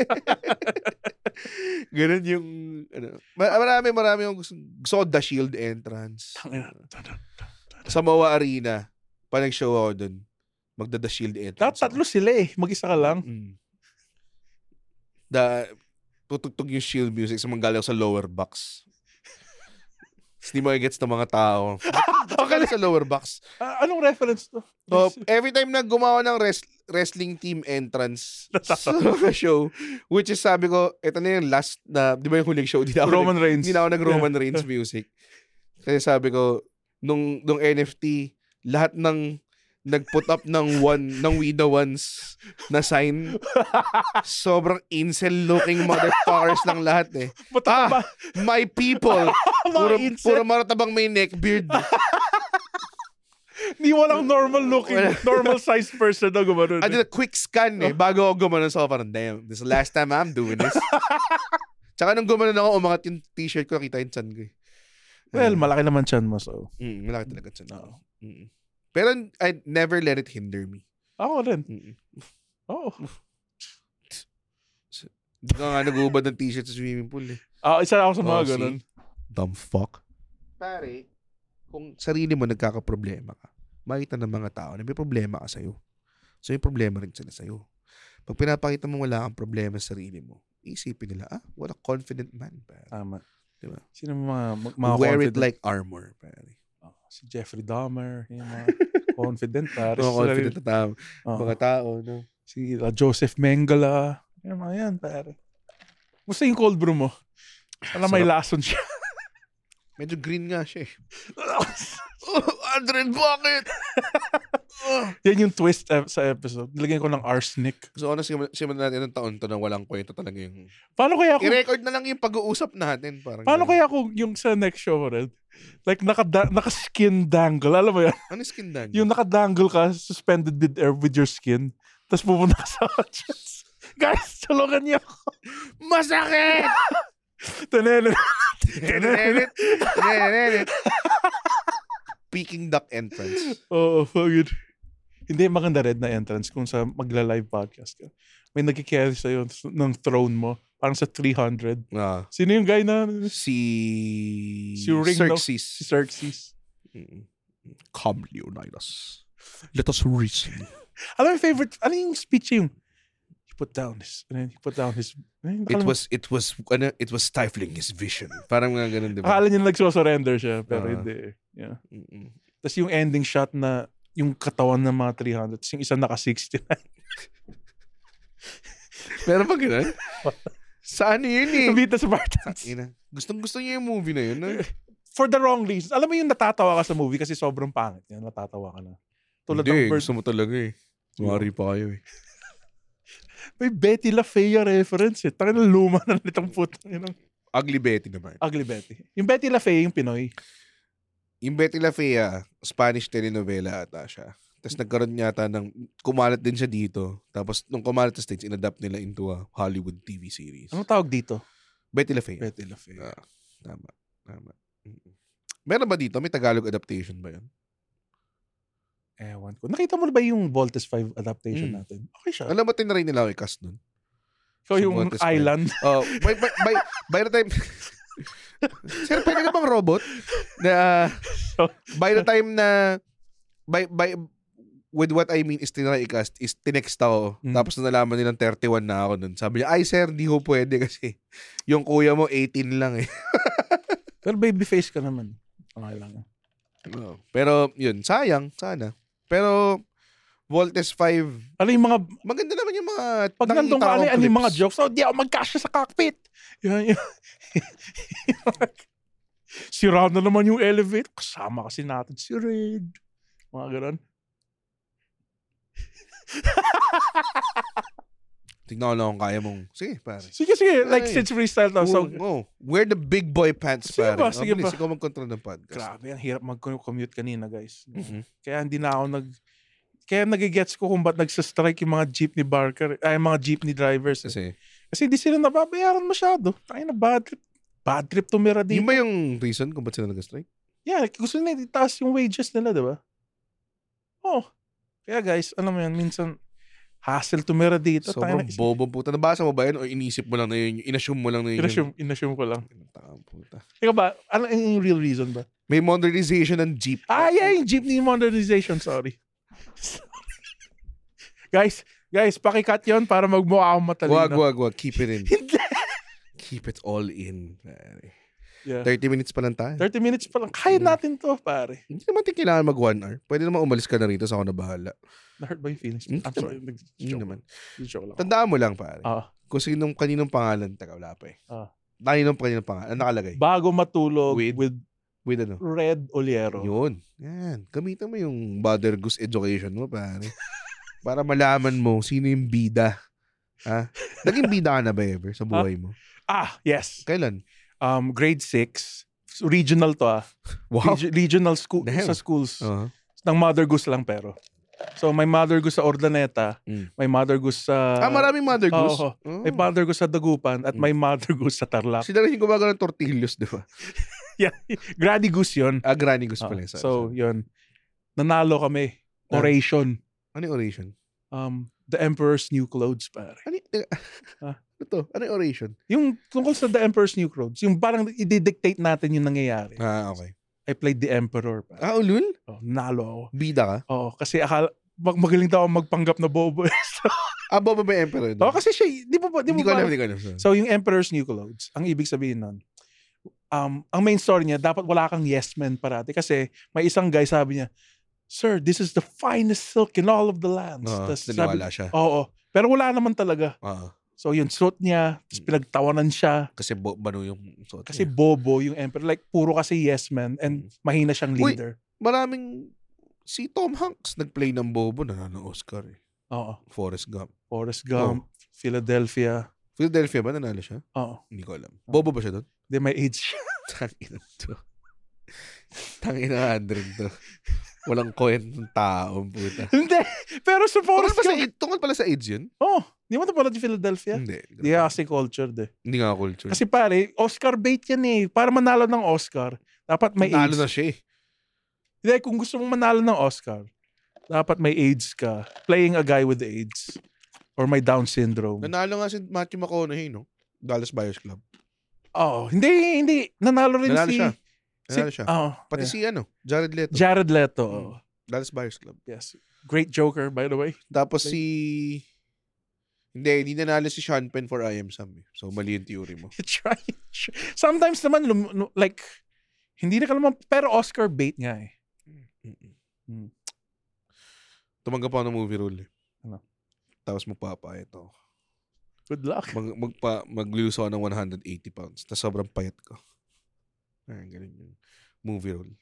Speaker 3: Ganun yung marami yung gusto ko The Shield entrance. Sa Mawa Arena, pa nag-show ako dun, magda-The Shield entrance.
Speaker 4: Tatlo sila eh. Mag-isa ka lang.
Speaker 3: Tutugtog yung Shield music sa mga galing sa lower box. Hindi mo i-gets ng mga tao. Okay sa lower box.
Speaker 4: Anong reference to?
Speaker 3: So, every time na gumawa ng wrestling team entrance sa show, which is sabi ko, ito na yung last na, di ba yung huling show? Hindi na ako nag-Roman Reigns music. Kasi sabi ko, nung NFT, lahat ng nag-put up ng We The Ones na sign, sobrang incel-looking motherfuckers lang lahat eh. My people. Puro maratabang may neckbeard.
Speaker 4: Hindi walang normal-looking, normal-sized person na gumanon.
Speaker 3: I did a quick scan eh, bago ako gumanon. So parang, damn, this is the last time I'm doing this. Tsaka nung gumanon ako, umangat yung t-shirt ko, nakita yung chan ko eh.
Speaker 4: Well, malaki naman chan mo, so.
Speaker 3: Malaki talaga chan ako. Pero I never let it hinder me.
Speaker 4: Ako rin. Oo.
Speaker 3: Hindi ka nga nag-uubad ng t-shirt sa swimming pool eh.
Speaker 4: Isa ako sa mga ganun.
Speaker 3: Dumb fuck. Pare, kung sarili mo nagkakaproblema ka, makita ng mga tao na may problema ka sa'yo. So yung problema rin sila sa'yo. Pag pinapakita mo wala kang problema sa sarili mo, isipin nila, what a confident man. Pare.
Speaker 4: Tama.
Speaker 3: Diba?
Speaker 4: Sino mga
Speaker 3: wear
Speaker 4: confident?
Speaker 3: it like armor. Pare.
Speaker 4: Si Jeffrey Dahmer, yung mga confident.
Speaker 3: Confident na mga tao. No?
Speaker 4: Si Joseph Mengele. Yung mga yan, pare. Gusto yung cold brew mo? Alam, may lason siya.
Speaker 3: Medyo green nga siya eh. Adrian, bakit?
Speaker 4: Yan yung twist sa episode. Nilagyan ko ng arsenic.
Speaker 3: So, simulan natin ng taon to na walang kwento talaga yung...
Speaker 4: Paano kaya kung...
Speaker 3: I-record na lang yung pag-uusap natin.
Speaker 4: Paano kaya kung yung sa next show, Red? Like, naka-skin dangle. Alam mo yan?
Speaker 3: Ano skin dangle?
Speaker 4: Yung naka-dangle ka, suspended mid-air with your skin. Tapos pupunta ka sa audience. Guys, tulungan niyo ako.
Speaker 3: Masakit! Peking duck entrance.
Speaker 4: Oo, good. Hindi, maganda red na entrance kung sa magla-live podcast ka. May nagkikerry sa'yo ng throne mo. Parang sa 300. Sino yung guy na...
Speaker 3: Si
Speaker 4: Ring,
Speaker 3: Xerxes.
Speaker 4: Si Xerxes.
Speaker 3: Come, Leonidas. Let us reason.
Speaker 4: Ano yung favorite? Ano yung speech yung... He put down his...
Speaker 3: It was stifling his vision. Parang nga ganun, diba?
Speaker 4: Akala niya nagsusurrender siya, pero hindi. Yeah. Tapos yung ending shot na yung katawan ng mga 300, yung isa naka-69.
Speaker 3: Pero pag ganun? Saan yun eh?
Speaker 4: Nabita sa Spartans.
Speaker 3: Gusto niya yung movie na yun. No?
Speaker 4: For the wrong reasons. Alam mo yung natatawa ka sa movie kasi sobrang pangit. Yan, natatawa ka na. Tulad
Speaker 3: hindi,
Speaker 4: ng
Speaker 3: gusto mo talaga eh. Mari pa kayo eh.
Speaker 4: May Betty LaFea reference eh. Taka na luma na nitong putang.
Speaker 3: Ugly Betty naman.
Speaker 4: Ugly Betty. Yung Betty LaFea yung Pinoy.
Speaker 3: Yung Betty LaFea, Spanish telenovela ata siya. Tapos nagkaroon yata ng, kumalat din siya dito. Tapos nung kumalat sa States, inadapt nila into a Hollywood TV series.
Speaker 4: Anong tawag dito?
Speaker 3: Betty LaFea.
Speaker 4: Betty LaFea.
Speaker 3: Tama. Meron ba dito? May Tagalog adaptation ba yun?
Speaker 4: Ewan ko. Nakita mo ba yung Voltes 5 adaptation natin? Okay siya.
Speaker 3: Alam mo, tinaray nila ako i-cast nun?
Speaker 4: So yung
Speaker 3: Voltes 5.
Speaker 4: island.
Speaker 3: Oh, by the time Sir, pwede ka bang robot? Na by the time na by with what I mean is tinry-cast is tinext ako. Tapos nalaman nilang 31 na ako nun. Sabi niya, ay sir, di ko pwede kasi yung kuya mo 18 lang eh.
Speaker 4: Pero baby face ka naman. Okay lang.
Speaker 3: Pero yun, sayang, sana. Pero Voltes 5,
Speaker 4: Ano yung mga,
Speaker 3: maganda naman yung mga
Speaker 4: pag nandun ka, ano yung mga jokes? So, di ako mag-cash sa cockpit. Yun. Sira na naman yung elevator. Kasama kasi natin si Red. Mga ganun.
Speaker 3: Tignan ko lang kung kaya mong, sige pare.
Speaker 4: Sige. Like, since freestyle na. So,
Speaker 3: wear the big boy pants,
Speaker 4: Sige
Speaker 3: pare.
Speaker 4: ba, sige ba.
Speaker 3: Ikaw mag-control ng podcast.
Speaker 4: grabe, ang hirap mag-commute kanina, guys. Kaya hindi na ako kaya nagigets ko kung ba't nagsastrike yung mga jeepney barker, mga jeepney drivers. Kasi hindi sila nababayaran masyado. Tayo na bad trip tumira dito.
Speaker 3: Yung ba yung reason kung ba't sila nag-strike?
Speaker 4: Yeah, gusto nila itaas yung wages nila, di ba? Oh. Kaya guys, alam mo yan, minsan hassle tumira dito.
Speaker 3: Sobrang bobo puta. Nabasa mo ba yun o inisip mo lang na yun? Inassume mo lang na yun?
Speaker 4: Inassume ko lang.
Speaker 3: Puta.
Speaker 4: Teka ba, ano yung real reason ba?
Speaker 3: May modernization ng jeep.
Speaker 4: Yeah, yung jeepney modernization, sorry. Guys, pakikat yon para magmukha akong matalino.
Speaker 3: Wag. Keep it in. Keep it all in.
Speaker 4: Yeah.
Speaker 3: 30 minutes pa lang tayo.
Speaker 4: 30 minutes pa lang. Kaya natin to, pare.
Speaker 3: Hindi naman tayo kailangan mag 1 hour. Pwede naman umalis ka na rito sa ako na bahala.
Speaker 4: Na-hurt ba yung feelings?
Speaker 3: Hindi
Speaker 4: I'm sorry.
Speaker 3: Hindi naman.
Speaker 4: Joke lang.
Speaker 3: Tandaan mo lang, pare. Kung kaninong pangalan. Teka, wala pa eh. Kaninong pangalan. Ano nakalagay?
Speaker 4: Bago matulog
Speaker 3: with ano?
Speaker 4: Red Oliero.
Speaker 3: Yun. Yan. Gamitan mo yung Mother Goose education mo, pare. Para malaman mo sino yung bida. Ha? Naging bida ka na ba ever sa buhay mo?
Speaker 4: Yes.
Speaker 3: Kailan?
Speaker 4: Grade 6. Regional to
Speaker 3: Wow.
Speaker 4: Regional school sa schools. Ng Mother Goose lang pero. So may Mother Goose sa Ordaneta, may Mother Goose sa
Speaker 3: maraming Mother Goose.
Speaker 4: May Mother Goose sa Dagupan at may Mother Goose sa Tarlac.
Speaker 3: Sila rin yung gumagawa ng tortillos, di ba?
Speaker 4: Yeah. Granny Goose yun.
Speaker 3: Granny Goose pala.
Speaker 4: So yun. Nanalo kami. Oration.
Speaker 3: Ano yung oration?
Speaker 4: The Emperor's New Clothes, pare.
Speaker 3: Ano to? Ano yung oration?
Speaker 4: Yung tungkol sa The Emperor's New Clothes. Yung parang i-dictate natin yung nangyayari.
Speaker 3: Okay.
Speaker 4: I played the Emperor. Pare.
Speaker 3: Ulul?
Speaker 4: Nalo ako.
Speaker 3: Bida ka?
Speaker 4: Oo, kasi magaling daw ako magpanggap na bobo.
Speaker 3: Bobo ba yung Emperor?
Speaker 4: Kasi siya, di mo
Speaker 3: ko alam.
Speaker 4: So yung Emperor's New Clothes, ang ibig sabihin nun, ang main story niya, dapat wala kang yes man parati. Kasi may isang guy sabi niya, Sir, this is the finest silk in all of the lands.
Speaker 3: Naniwala siya.
Speaker 4: Oo. Pero wala naman talaga. So yun, suot niya, pinagtawanan siya.
Speaker 3: Kasi bano yung suot
Speaker 4: Kasi
Speaker 3: niya.
Speaker 4: bobo yung Emperor. Like, puro kasi yes man and mahina siyang leader.
Speaker 3: Maraming, si Tom Hanks nag-play ng bobo na Oscar eh.
Speaker 4: Oo.
Speaker 3: Forrest Gump.
Speaker 4: Philadelphia.
Speaker 3: Philadelphia ba nanalo siya?
Speaker 4: Oo.
Speaker 3: Hindi ko alam. Bobo ba siya doon?
Speaker 4: Hindi, may age siya.
Speaker 3: Tangina 100 to. Walang kwent ng tao, puta.
Speaker 4: Hindi. Pero sa Forrest Gump.
Speaker 3: Tungkol pala sa AIDS yun?
Speaker 4: Di mo ito pala di Philadelphia?
Speaker 3: Hindi.
Speaker 4: Di kasi cultured eh.
Speaker 3: Hindi nga culture.
Speaker 4: Kasi pare, Oscar bait yan eh. Para manalo ng Oscar, dapat may AIDS.
Speaker 3: Nanalo na siya eh.
Speaker 4: Hindi, kung gusto mong manalo ng Oscar, dapat may AIDS ka. Playing a guy with AIDS. Or may Down syndrome.
Speaker 3: Nanalo nga si Matthew McConaughey, no? Dallas Buyers Club.
Speaker 4: Hindi. Nanalo rin
Speaker 3: siya. Nanalo siya. Pati si Jared Leto.
Speaker 4: Jared Leto.
Speaker 3: Dallas Buyers Club.
Speaker 4: Yes. Great Joker, by the way.
Speaker 3: Tapos hindi nanalo si Sean Penn for I Am Sam. So, mali yung theory mo.
Speaker 4: Sometimes naman, like, hindi na ka naman, pero Oscar bait nga eh.
Speaker 3: Tumanggap ako ng movie role eh.
Speaker 4: Ano?
Speaker 3: Tapos magpapayat ako.
Speaker 4: Good luck.
Speaker 3: Mag-lose ako ng 180 pounds. Tapos sobrang payat ko. Ganun yung movie role.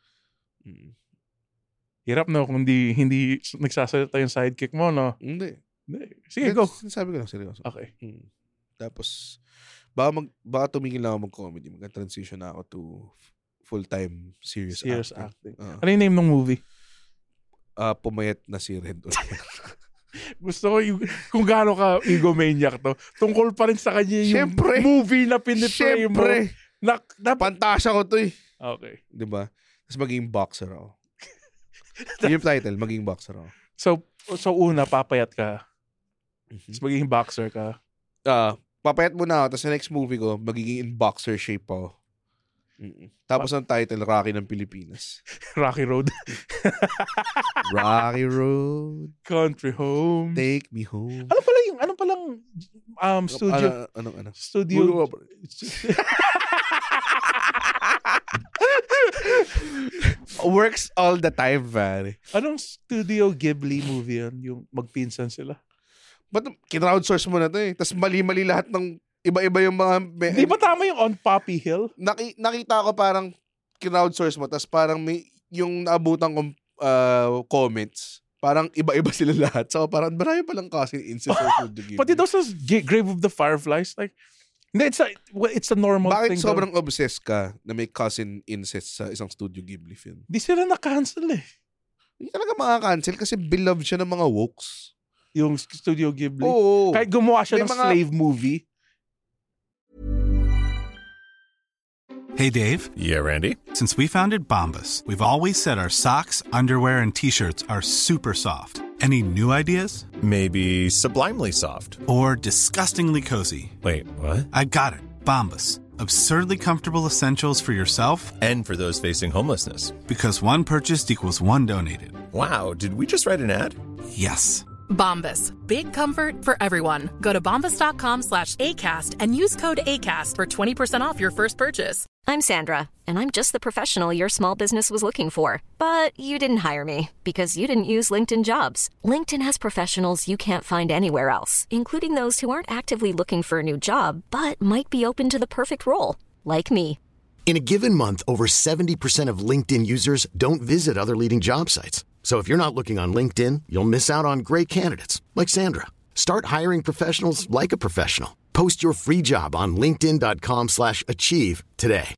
Speaker 4: Hirap no kung hindi nagsasalita yung sidekick mo, no?
Speaker 3: Hindi.
Speaker 4: Sige, go.
Speaker 3: Sabi ko lang, seryoso.
Speaker 4: Okay.
Speaker 3: Tapos, baka tumingin lang ako mag-comedy. Mag-transition na ako to full-time serious
Speaker 4: acting. Ano yung name ng movie?
Speaker 3: Pumayat na si Red Oliero.
Speaker 4: Gusto ko kung gaano ka egomaniac to. Tungkol pa rin sa kanya yung movie na piniplay mo.
Speaker 3: Pantasya ko to eh.
Speaker 4: Okay.
Speaker 3: Diba? Tapos maging boxer ako. Yung title, maging boxer ako.
Speaker 4: So una, papayat ka. Tapos magiging boxer ka.
Speaker 3: papayat muna ako, tapos sa next movie ko, magiging in boxer shape ako. Tapos ang title, Rocky ng Pilipinas.
Speaker 4: Rocky Road.
Speaker 3: Rocky Road.
Speaker 4: Country Home.
Speaker 3: Take me home.
Speaker 4: Ano palang studio?
Speaker 3: Ano?
Speaker 4: Studio.
Speaker 3: Works all the time, pare.
Speaker 4: Anong Studio Ghibli movie yun? Yung magpinsan sila?
Speaker 3: Ba't kinrowdsource mo na to eh? Tapos mali-mali lahat ng iba-iba yung mga...
Speaker 4: Di ba tama yung On Poppy Hill?
Speaker 3: Nakita ko parang kinrowdsource mo, tapos parang may yung naabutan kong comments, parang iba-iba sila lahat. So parang marami palang kasi incest sa Studio Ghibli.
Speaker 4: Pati daw sa Grave of the Fireflies, like, hindi, it's a normal
Speaker 3: Bakit
Speaker 4: thing.
Speaker 3: Bakit sobrang obsessed ka na may cousin incest sa isang Studio Ghibli film?
Speaker 4: Di sila na-cancel eh.
Speaker 3: Hindi talaga makakancel kasi beloved siya ng mga wokes.
Speaker 4: Yung Studio Ghibli?
Speaker 3: Oo.
Speaker 4: Kahit gumawa siya ng slave movie.
Speaker 2: Hey, Dave.
Speaker 5: Yeah, Randy.
Speaker 2: Since we founded Bombas, we've always said our socks, underwear, and T-shirts are super soft. Any new ideas?
Speaker 5: Maybe sublimely soft.
Speaker 2: Or disgustingly cozy?
Speaker 5: Wait, what?
Speaker 2: I got it. Bombas. Absurdly comfortable essentials for yourself
Speaker 5: And for those facing homelessness.
Speaker 2: because one purchased equals one donated.
Speaker 5: Wow, did we just write an ad?
Speaker 2: Yes.
Speaker 6: Bombas. Big comfort for everyone. Go to bombas.com/ACAST and use code ACAST for 20% off your first purchase.
Speaker 7: I'm Sandra, and I'm just the professional your small business was looking for. But you didn't hire me because you didn't use LinkedIn Jobs. LinkedIn has professionals you can't find anywhere else, including those who aren't actively looking for a new job, but might be open to the perfect role, like me.
Speaker 8: In a given month, over 70% of LinkedIn users don't visit other leading job sites. So if you're not looking on LinkedIn, you'll miss out on great candidates like Sandra. Start hiring professionals like a professional. Post your free job on linkedin.com/achieve today.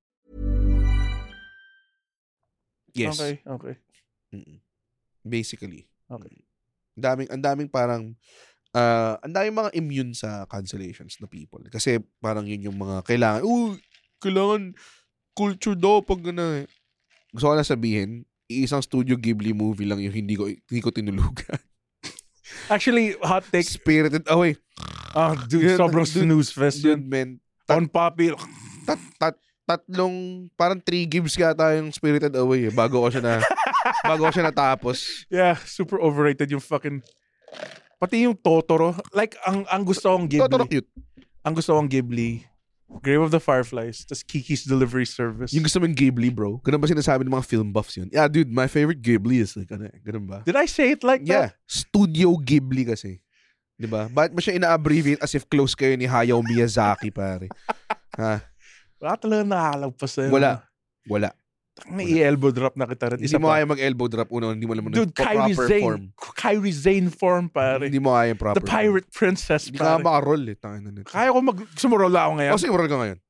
Speaker 3: Yes.
Speaker 4: Okay.
Speaker 3: Basically.
Speaker 4: Okay.
Speaker 3: Ang daming parang ang daming mga immune sa cancellations na people. Kasi parang yun yung mga kailangan culture daw pag gana. Gusto ko na sabihin, isang Studio Ghibli movie lang yung hindi ko tinulugan.
Speaker 4: Actually, hot take.
Speaker 3: Spirited Away.
Speaker 4: Dude, sobrang snooze fest
Speaker 3: Dude,
Speaker 4: yun.
Speaker 3: man.
Speaker 4: On Poppy.
Speaker 3: Tatlong, parang 3 gives yata yung Spirited Away bago ko siya natapos.
Speaker 4: Yeah, super overrated yung fucking... Pati yung Totoro. Like, ang gusto kong Ghibli.
Speaker 3: Totoro cute.
Speaker 4: Ang gusto kong Ghibli, Grave of the Fireflies, tas Kiki's Delivery Service.
Speaker 3: Yung gusto mong Ghibli, bro. Ganun ba sinasabi ng mga film buffs yun? Yeah, dude, my favorite Ghibli is like, ganun ba?
Speaker 4: Did I say it like
Speaker 3: Yeah,
Speaker 4: that?
Speaker 3: Studio Ghibli kasi. Diba? Bakit mo siya ina-abbreviate as if close kayo ni Hayao Miyazaki, pare? Ha?
Speaker 4: Wala talaga nakalagpas sa'yo.
Speaker 3: Wala.
Speaker 4: May elbow drop na kita rin.
Speaker 3: Hindi mo kaya mag-elbow drop hindi mo naman
Speaker 4: Dude, Kairi
Speaker 3: proper
Speaker 4: Zane.
Speaker 3: form.
Speaker 4: Kairi Zane form, pare.
Speaker 3: Hindi mo kaya yung proper
Speaker 4: The Pirate Princess,
Speaker 3: Hindi ka
Speaker 4: pare.
Speaker 3: makaroll eh. Tangin na nito.
Speaker 4: Kaya ko sumurola ako ngayon.
Speaker 3: O sige, roll ka ngayon.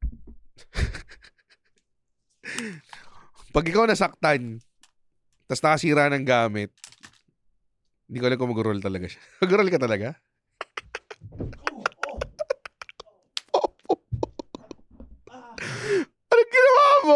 Speaker 3: Pag ikaw nasaktan, tas nakasira ng gamit, hindi ko alam kung mag-roll talaga siya. Mag-roll ka talaga? Anong ginawa mo?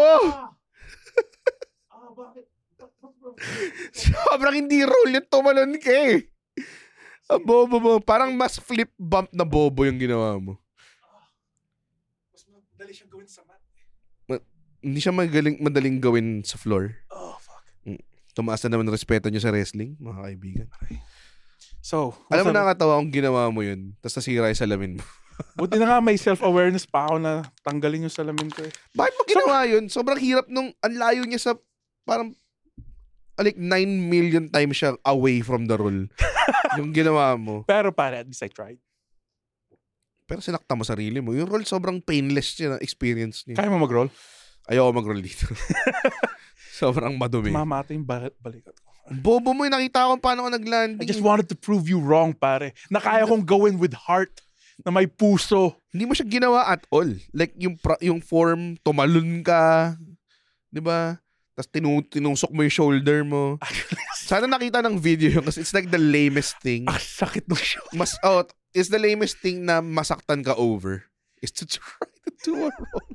Speaker 3: Sobrang hindi roll yung tumalon ka eh. Ang bobo mo. Parang mas flip bump na bobo yung ginawa mo.
Speaker 4: Mas madali siyang gawin sa mat.
Speaker 3: Hindi siya madaling gawin sa floor.
Speaker 4: Oh, fuck.
Speaker 3: Tumaas na naman respeto niyo sa wrestling, mga kaibigan.
Speaker 4: So,
Speaker 3: Alam mo nakakatawa kung ginawa mo yun, tapos nasira yung salamin mo.
Speaker 4: buti na nga may self-awareness pa ako na tanggalin yung salamin ko eh.
Speaker 3: Bakit mo ginawa yun? Sobrang hirap nung ang layo niya sa parang like 9 million times siya away from the role. Yung ginawa mo.
Speaker 4: Pero pare, at least I tried.
Speaker 3: Pero sinakta mo sarili mo. Yung role sobrang painless niya na experience niya.
Speaker 4: Kaya mo mag-roll?
Speaker 3: Ayoko mag-roll dito. Sobrang madumi.
Speaker 4: Mamata yung balikat ko.
Speaker 3: Bobo mo, nakita ko paano ka nag-landing.
Speaker 4: I just wanted to prove you wrong, pare. Na kaya kong gawin with heart. Na may puso.
Speaker 3: Hindi mo siya ginawa at all. Like, yung form, tumalon ka. Diba? Tapos tinusok mo yung shoulder mo. Sana nakita ng video yun kasi it's like the lamest thing.
Speaker 4: Sakit ng shoulder.
Speaker 3: It's the lamest thing na masaktan ka over. Is to try to do a roll.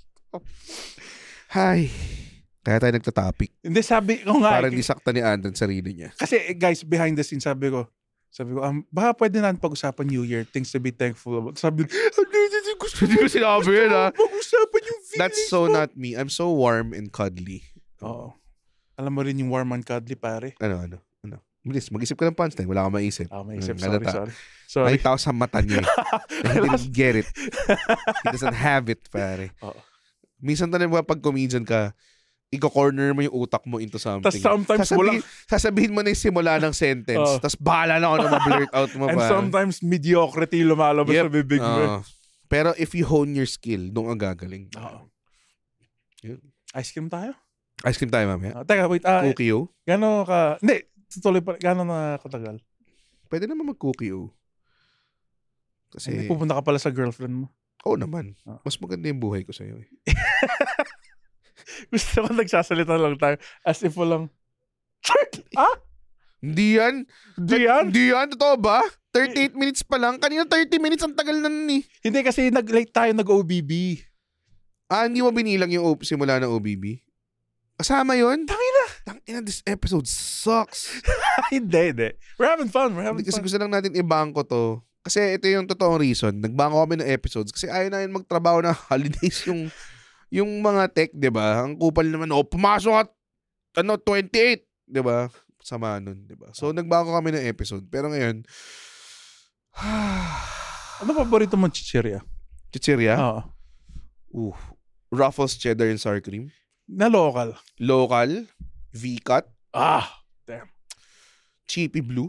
Speaker 3: Hi. Kaya tayo nagtatopic.
Speaker 4: Hindi, sabi ko nga.
Speaker 3: Parang disakta ni Anton sarili niya.
Speaker 4: Kasi guys, behind the scenes, sabi ko, Sabi ko, baka pwede natin pag-usapan New Year, things to be thankful about. Sabi ko, gusto
Speaker 3: Hindi ko sinabi yun, ha?
Speaker 4: pag-usapan yung feelings
Speaker 3: That's so
Speaker 4: mo.
Speaker 3: not me. I'm so warm and cuddly.
Speaker 4: Oo. Alam mo rin yung warm and cuddly, pare.
Speaker 3: Ano? Bilis, mag-isip ka ng punchline. Wala kang maisip.
Speaker 4: Maisip.
Speaker 3: Halata.
Speaker 4: Sorry.
Speaker 3: Nakita ko sa mata niya. He didn't get it. He doesn't have it, pare.
Speaker 4: Oo.
Speaker 3: Minsan talaga pag comedian ka, i-corner mo yung utak mo into something.
Speaker 4: Tas sometimes
Speaker 3: sasabihin mo na yung simula ng sentence. Tas bahala na ako na ma-blurt out mo.
Speaker 4: And sometimes mediocrity lumalabas sa bibig mo.
Speaker 3: Pero if you hone your skill, doon ang gagaling.
Speaker 4: Ice cream tayo?
Speaker 3: Ice cream tayo, mamaya.
Speaker 4: Teka, wait.
Speaker 3: Cookie o?
Speaker 4: Gano'n ka... Hindi, tuloy pa. Gano'n na katagal?
Speaker 3: Pwede naman mag-cookie o. Kasi...
Speaker 4: pupunta ka pala sa girlfriend mo.
Speaker 3: Oo naman. Mas maganda yung buhay ko sa'yo eh.
Speaker 4: Gusto ko nagsasalita lang tayo as if walang...
Speaker 3: Hindi yan. Totoo ba? 38 minutes pa lang. Kanina 30 minutes ang tagal na nun eh.
Speaker 4: Hindi kasi nag-late tayo nag-OBB.
Speaker 3: Hindi mo binilang yung simula ng OBB? Kasama yun? Tangina, this episode sucks.
Speaker 4: Hindi. We're having fun.
Speaker 3: Kasi gusto lang natin ibangko to. Kasi ito yung totoong reason. Nagbangko kami ng episodes kasi ayaw na yun magtrabaho ng holidays yung mga tech, di ba? Ang kupal naman, pumasok at 28, di ba? Sama nun, di ba? So, nagbangko kami ng episode. Pero ngayon,
Speaker 4: ano paborito mong chichirya?
Speaker 3: Chichirya?
Speaker 4: Oo.
Speaker 3: Ruffles, cheddar, and sour cream.
Speaker 4: Na local?
Speaker 3: Local. V-cut.
Speaker 4: Damn.
Speaker 3: Chippy Blue.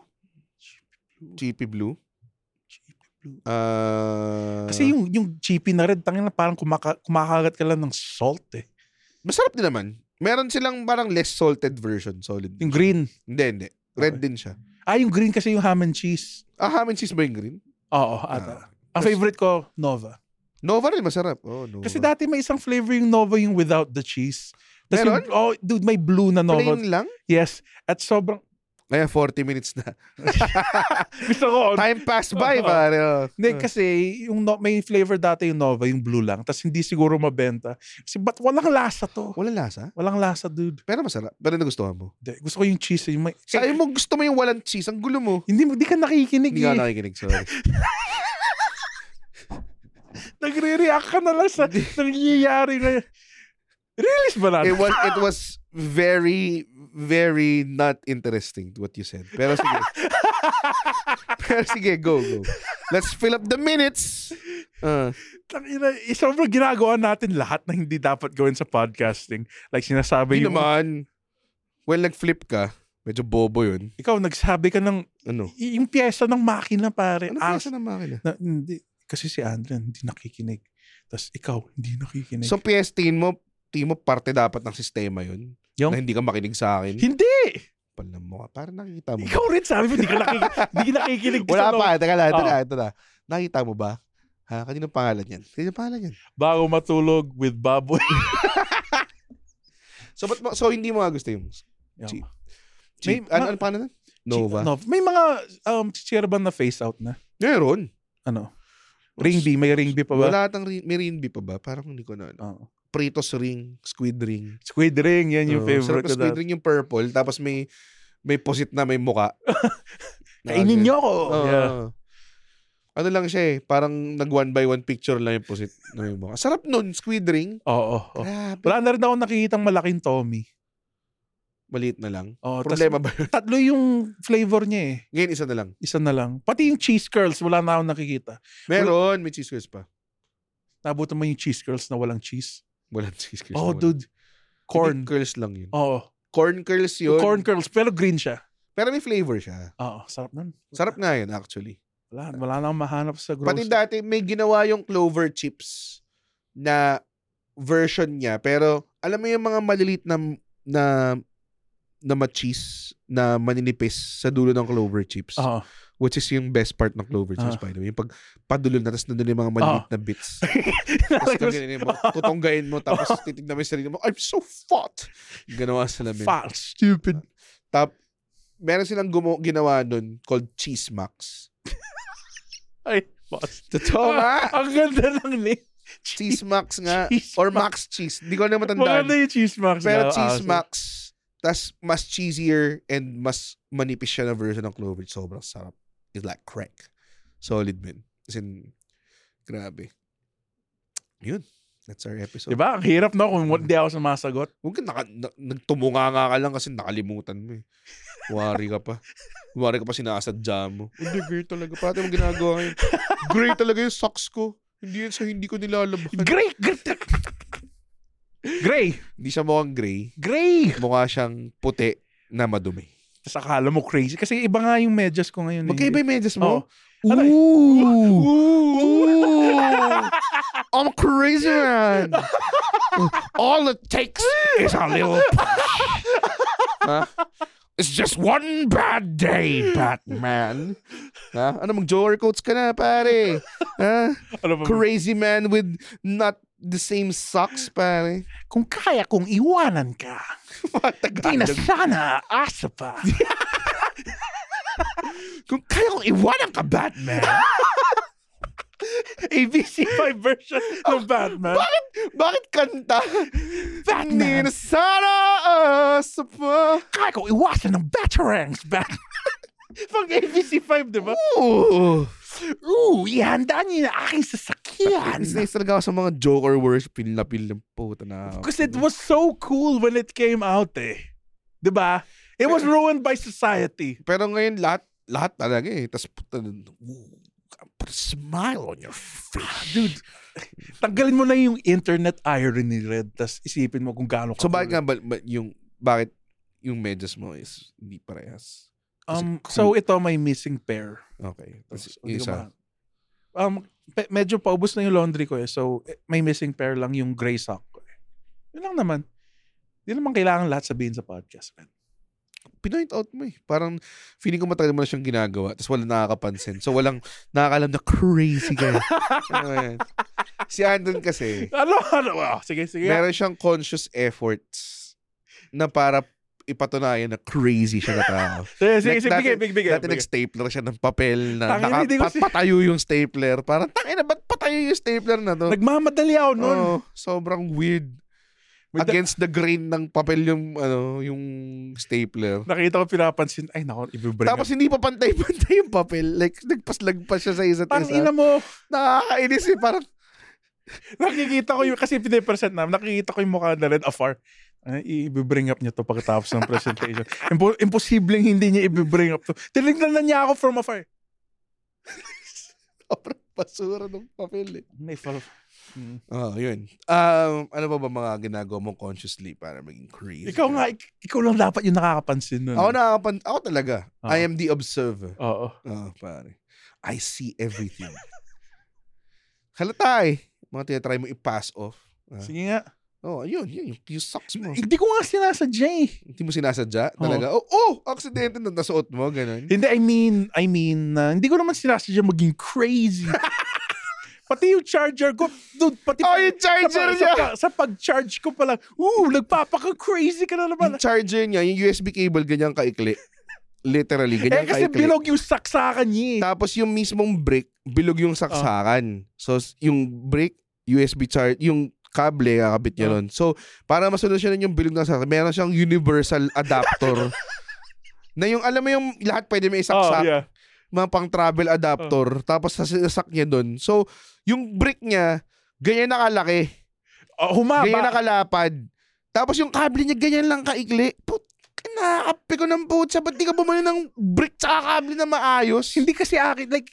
Speaker 4: Kasi yung chippy na red, tangina parang kumakagat ka lang ng salt eh.
Speaker 3: Masarap din naman. Meron silang parang less salted version. Solid.
Speaker 4: Yung green?
Speaker 3: Hindi. Red din siya.
Speaker 4: Yung green kasi yung ham and cheese.
Speaker 3: Ham and cheese ba yung green?
Speaker 4: Oo, ata. Ang favorite ko, Nova.
Speaker 3: Nova rin, masarap. Nova.
Speaker 4: Kasi dati may isang flavor yung Nova yung without the cheese.
Speaker 3: Meron?
Speaker 4: Dude, may blue na Nova.
Speaker 3: Plain lang?
Speaker 4: Yes. At sobrang...
Speaker 3: Kaya 40 minutes na.
Speaker 4: Gusto ko.
Speaker 3: Time passed by, pare.
Speaker 4: Hindi, kasi may flavor dati yung Nova, yung blue lang. Tapos hindi siguro mabenta. Kasi ba't walang lasa to?
Speaker 3: Walang lasa?
Speaker 4: Walang lasa, dude.
Speaker 3: Pero masarap. Pero nagustuhan mo?
Speaker 4: Hindi. Gusto ko yung cheese.
Speaker 3: Sabi mo, gusto mo yung walang cheese. Ang gulo mo.
Speaker 4: Hindi ka nakikinig.
Speaker 3: Hindi ka nakikinig, sorry.
Speaker 4: Nagre-react ka na lang sa nangyayari na yun. Release ba natin?
Speaker 3: It was very, very not interesting what you said. Pero sige. Go. Let's fill up the minutes.
Speaker 4: Sobrang ginagawa natin lahat na hindi dapat gawin sa podcasting. Like sinasabi
Speaker 3: Hindi naman. Well, nag-flip ka. Medyo bobo yun.
Speaker 4: Ikaw, nagsabi ka ng...
Speaker 3: Ano?
Speaker 4: Yung pyesa ng makina, pare.
Speaker 3: Ano pyesa ng makina?
Speaker 4: Hindi. Kasi si Andren, hindi nakikinig. Tapos ikaw, hindi nakikinig.
Speaker 3: So, PS-teen mo, parte dapat ng sistema yun? Na hindi ka makinig sa akin?
Speaker 4: Hindi!
Speaker 3: Palam mo ka. Parang nakikita mo.
Speaker 4: Ikaw rin sabi mo, hindi ka nakikinig.
Speaker 3: Wala pa. Teka lang. Ito na. Nakikita mo ba? Kaninong pangalan yan?
Speaker 4: Bago matulog with baboy.
Speaker 3: So hindi mo nga gusto yung cheap. Ano pangalan? Nova?
Speaker 4: May mga chichira ba na face out na?
Speaker 3: Meron.
Speaker 4: Ano? Ring B? May ring B pa ba?
Speaker 3: Wala may ring B pa ba? Parang hindi ko na. Pritos ring, squid ring.
Speaker 4: Squid ring, yan yung favorite ko.
Speaker 3: Squid ring yung purple, tapos may pusit na may muka.
Speaker 4: Kainin nyo ako.
Speaker 3: Ano lang siya eh, parang nag 1x1 picture lang yung pusit na may muka. Sarap nun, squid ring.
Speaker 4: Oo. Wala na rin ako nakikitang malaking Tommy.
Speaker 3: Maliit na lang.
Speaker 4: Problema ba yun? Tatlo yung flavor niya eh.
Speaker 3: Ngayon, isa na lang.
Speaker 4: Pati yung cheese curls, wala na akong nakikita.
Speaker 3: Meron, may cheese curls pa.
Speaker 4: Nabutan mo yung cheese curls na walang cheese?
Speaker 3: Walang cheese curls.
Speaker 4: Dude. Corn.
Speaker 3: Curls lang yun.
Speaker 4: Corn
Speaker 3: curls yun.
Speaker 4: Corn curls, pero green siya.
Speaker 3: Pero may flavor siya.
Speaker 4: Sarap nun.
Speaker 3: Sarap nga yun, actually.
Speaker 4: Wala na akong mahanap sa grocery.
Speaker 3: Pati dati, may ginawa yung clover chips na version niya. Pero, alam mo yung mga maliliit na ma-cheese na maninipis sa dulo ng clover chips. Which is yung best part ng clover chips, by the way. Yung pag padulol na, tapos nandun yung mga maliit na bits. Tapos tutunggayin mo, tapos titignan mo yung sarili mo, I'm so fat! Ganawa sa lamin.
Speaker 4: Fat, stupid.
Speaker 3: Meron silang ginawa nun called Cheese Max.
Speaker 4: Ay, boss.
Speaker 3: Totoo nga.
Speaker 4: Ang ganda lang ni.
Speaker 3: Cheese Max nga. Or Max Cheese. Hindi ko na matandaan.
Speaker 4: Maganda yung Cheese Max.
Speaker 3: Pero Cheese Max, tas mas cheesier and mas manipis siya na version ng clover. Sobrang sarap. is like crack. Solid, man. As in, grabe. Yun. That's our episode.
Speaker 4: Diba? Ang hirap na kung hindi ako sumasagot.
Speaker 3: Huwag ka nagtumunga ka lang kasi nakalimutan mo eh. Wari ka pa. Wari ka pa sinasadya mo. Hindi, great talaga. Pati mo ginagawa ngayon. Great talaga yung socks ko. Hindi yan sa hindi ko nilalaban.
Speaker 4: Gray! Gray!
Speaker 3: Hindi siya mukhang gray.
Speaker 4: Gray!
Speaker 3: Mukha siyang puti na madumi.
Speaker 4: Tapos akala mo crazy. Kasi iba nga yung medyas ko ngayon.
Speaker 3: Magkaiba yung medyas mo?
Speaker 4: Oh.
Speaker 3: Ooh! I'm a crazy man. All it takes is a little push. Huh? It's just one bad day, Batman. Huh? Ano, mag-Joker quotes ka na, pare? Huh? Crazy man with not the same socks, pare.
Speaker 4: Kung kaya kong iwanan ka, di na sana asa pa.
Speaker 3: Kung kaya kong iwanan ka, Batman.
Speaker 4: ABC5 version ng Batman.
Speaker 3: Bakit kanta?
Speaker 4: Batman.
Speaker 3: Di na sana asa pa.
Speaker 4: Kaya kong iwasan ng Batarangs, Batman. Pag ABC5, di ba? Ihanda niyo na aking sasakyan.
Speaker 3: Isa talaga ako sa mga Joker words, pil na puta na.
Speaker 4: Because it was so cool when it came out eh. Di ba? It was ruined by society.
Speaker 3: Pero ngayon, lahat talaga eh. Tapos puta, put a smile on your face.
Speaker 4: Dude, tanggalin mo na yung internet irony, Red. Tapos isipin mo kung gaano ka.
Speaker 3: So bakit bakit yung medyas mo is hindi parehas?
Speaker 4: So ito may missing pair.
Speaker 3: Okay.
Speaker 4: Tapos,
Speaker 3: isa.
Speaker 4: Medyo paubos na yung laundry ko eh. So may missing pair lang yung gray sock ko eh. Yun lang naman. Hindi naman kailangan lahat sabihin sa podcast, man.
Speaker 3: Pinoint out mo eh. Parang feeling ko matagal mo na siyang ginagawa tapos walang nakakapansin. So walang nakakalam na crazy ka. Si Andon kasi
Speaker 4: sige.
Speaker 3: Meron siyang conscious efforts na para ipatunayan na crazy siya na tao.
Speaker 4: Sige, bigay.
Speaker 3: Dati nag-stapler siya ng papel na patayo yung stapler. Parang, ba't patayo yung stapler na to?
Speaker 4: Nagmamadali ako nun.
Speaker 3: Sobrang weird. Against the grain ng papel yung stapler.
Speaker 4: Nakita ko pinapansin, ay nako, i-bring
Speaker 3: Tapos hindi pa pantay-pantay yung papel. Like, nagpas-lagpas siya sa isa't isa.
Speaker 4: Parang ina mo.
Speaker 3: Nakakainis eh. Parang,
Speaker 4: nakikita ko yung, kasi pinipresent namin, nakikita ko yung mukha na Red afar. I-bring up niya to pagkatapos ng presentation. Imposibleng hindi niya i-bring up to. Tinignan na niya ako from afar.
Speaker 3: Sobrang basura ng papel eh.
Speaker 4: May fall.
Speaker 3: Yun. Ano ba mga ginagawa mong consciously para maging crazy?
Speaker 4: Ikaw lang dapat yung nakakapansin nun.
Speaker 3: Ako talaga. I am the observer.
Speaker 4: Oo.
Speaker 3: Pare. I see everything. Halata eh. Mga tinatry mo i-pass off.
Speaker 4: Sige nga.
Speaker 3: Yun. Yung socks mo.
Speaker 4: Hindi ko nga sinasadya eh.
Speaker 3: Hindi mo sinasadya? Talaga? Aksidente na nasuot mo, ganun.
Speaker 4: Hindi, I mean, hindi ko naman sinasadya maging crazy. Pati yung charger ko, dude,
Speaker 3: yung charger niya!
Speaker 4: Sa pag-charge ko pala, nagpapaka-crazy ka na naman.
Speaker 3: Yung charger niya, yung USB cable, ganyan kaikli. Literally, ganyan kaikli.
Speaker 4: Kasi bilog yung saksakan niya.
Speaker 3: Tapos yung mismong brick, bilog yung saksakan. So, yung brick, USB charge, yung kable, kakabit niya nun. So, para masolusyonan yung bilog ng saksakan, meron siyang universal adapter. Na yung, alam mo yung lahat pwede may isaksak. Mga pang-travel adapter. Tapos sasak niya dun. So, yung brick niya, ganyan nakalaki.
Speaker 4: Humaba.
Speaker 3: Ganyan nakalapad. Tapos yung kable niya, ganyan lang kaikli. Nakakapi ko ng putsa. Ba't di ka bumili ng brick tsaka kable na maayos?
Speaker 4: Hindi kasi akin. Like,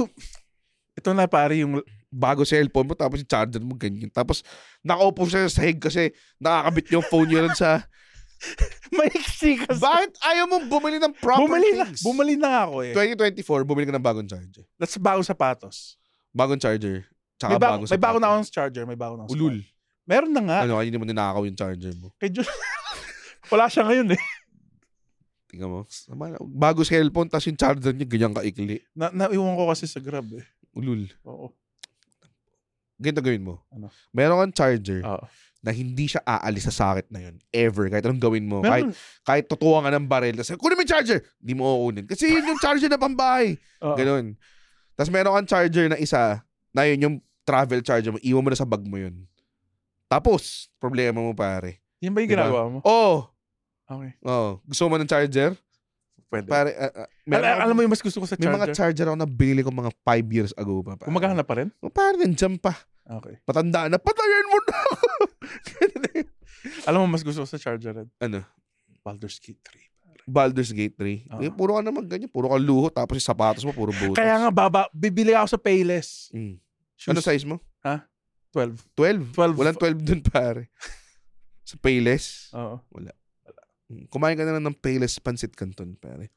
Speaker 4: ito na pare yung
Speaker 3: bago cellphone mo, tapos yung charger mo ganyan. Tapos nakaupo siya sa sahig kasi nakakabit yung phone niya nun sa...
Speaker 4: Maiksi kasi.
Speaker 3: Bakit ayaw mo bumili ng proper things?
Speaker 4: Bumili na ako eh.
Speaker 3: 2024, bumili ka ng bagong charger.
Speaker 4: That's bagong sapatos.
Speaker 3: Bagong charger. Tsaka bagong sapatos.
Speaker 4: May bago na akong charger. May bago na akong
Speaker 3: Ulul.
Speaker 4: Meron na nga.
Speaker 3: Ano, hindi mo ninakaw yung charger mo.
Speaker 4: Kay Diyos. Wala siya ngayon eh.
Speaker 3: Tingnan mo. Bago cellphone, tapos yung charger niya ganyan kaikli.
Speaker 4: Naiwan ko kasi sa Grab eh.
Speaker 3: Ulul.
Speaker 4: Oo.
Speaker 3: Ganito gawin mo.
Speaker 4: Ano?
Speaker 3: Meron kang charger na hindi siya aalis sa socket na yun. Ever. Kahit anong gawin mo. Kahit tutuwa nga ng baril. Tapos, kunin mo yung charger. Hindi mo kukunin. Kasi yun yung charger na pambahay. Ganon. Tapos meron kang charger na isa na yun yung travel charger mo. Iwan mo na sa bag mo yun. Tapos, problema mo pare.
Speaker 4: Yan ba yung ginagawa mo?
Speaker 3: Oo.
Speaker 4: Okay.
Speaker 3: Gusto mo ng charger?
Speaker 4: Pwede.
Speaker 3: Pare,
Speaker 4: alam mo yung mas gusto ko sa
Speaker 3: may
Speaker 4: charger?
Speaker 3: mga charger ako na binili ko mga 5 years ago pa.
Speaker 4: Gumagana pa rin?
Speaker 3: Pare, nandiyan pa.
Speaker 4: Okay.
Speaker 3: Patanda na, patayin mo na.
Speaker 4: Alam mo mas gusto ko sa charger red?
Speaker 3: Ano?
Speaker 4: Baldur's Gate 3.
Speaker 3: Baldur's Gate 3. Puro ka naman ganyan. Puro ka luho. Tapos yung sapatos mo, puro butas.
Speaker 4: Kaya nga, bibili ako sa Payless.
Speaker 3: Ano size mo?
Speaker 4: Ha? 12.
Speaker 3: 12? Walang 12 dun, pare. Sa Payless?
Speaker 4: Oo.
Speaker 3: Wala. Kumain ka na lang ng Payless Pancit Canton, pare.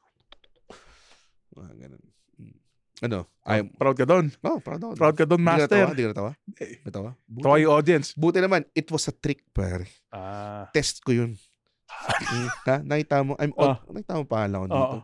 Speaker 3: Ganun. Ano?
Speaker 4: Proud ka doon?
Speaker 3: Oh, proud ako.
Speaker 4: Proud ka doon, master.
Speaker 3: Hindi ka natawa? Natawa?
Speaker 4: Tawa yung audience.
Speaker 3: Buti naman, it was a trick, pare. Test ko yun. Ha? Nakita mo? Nakita mo pangalan ko dito.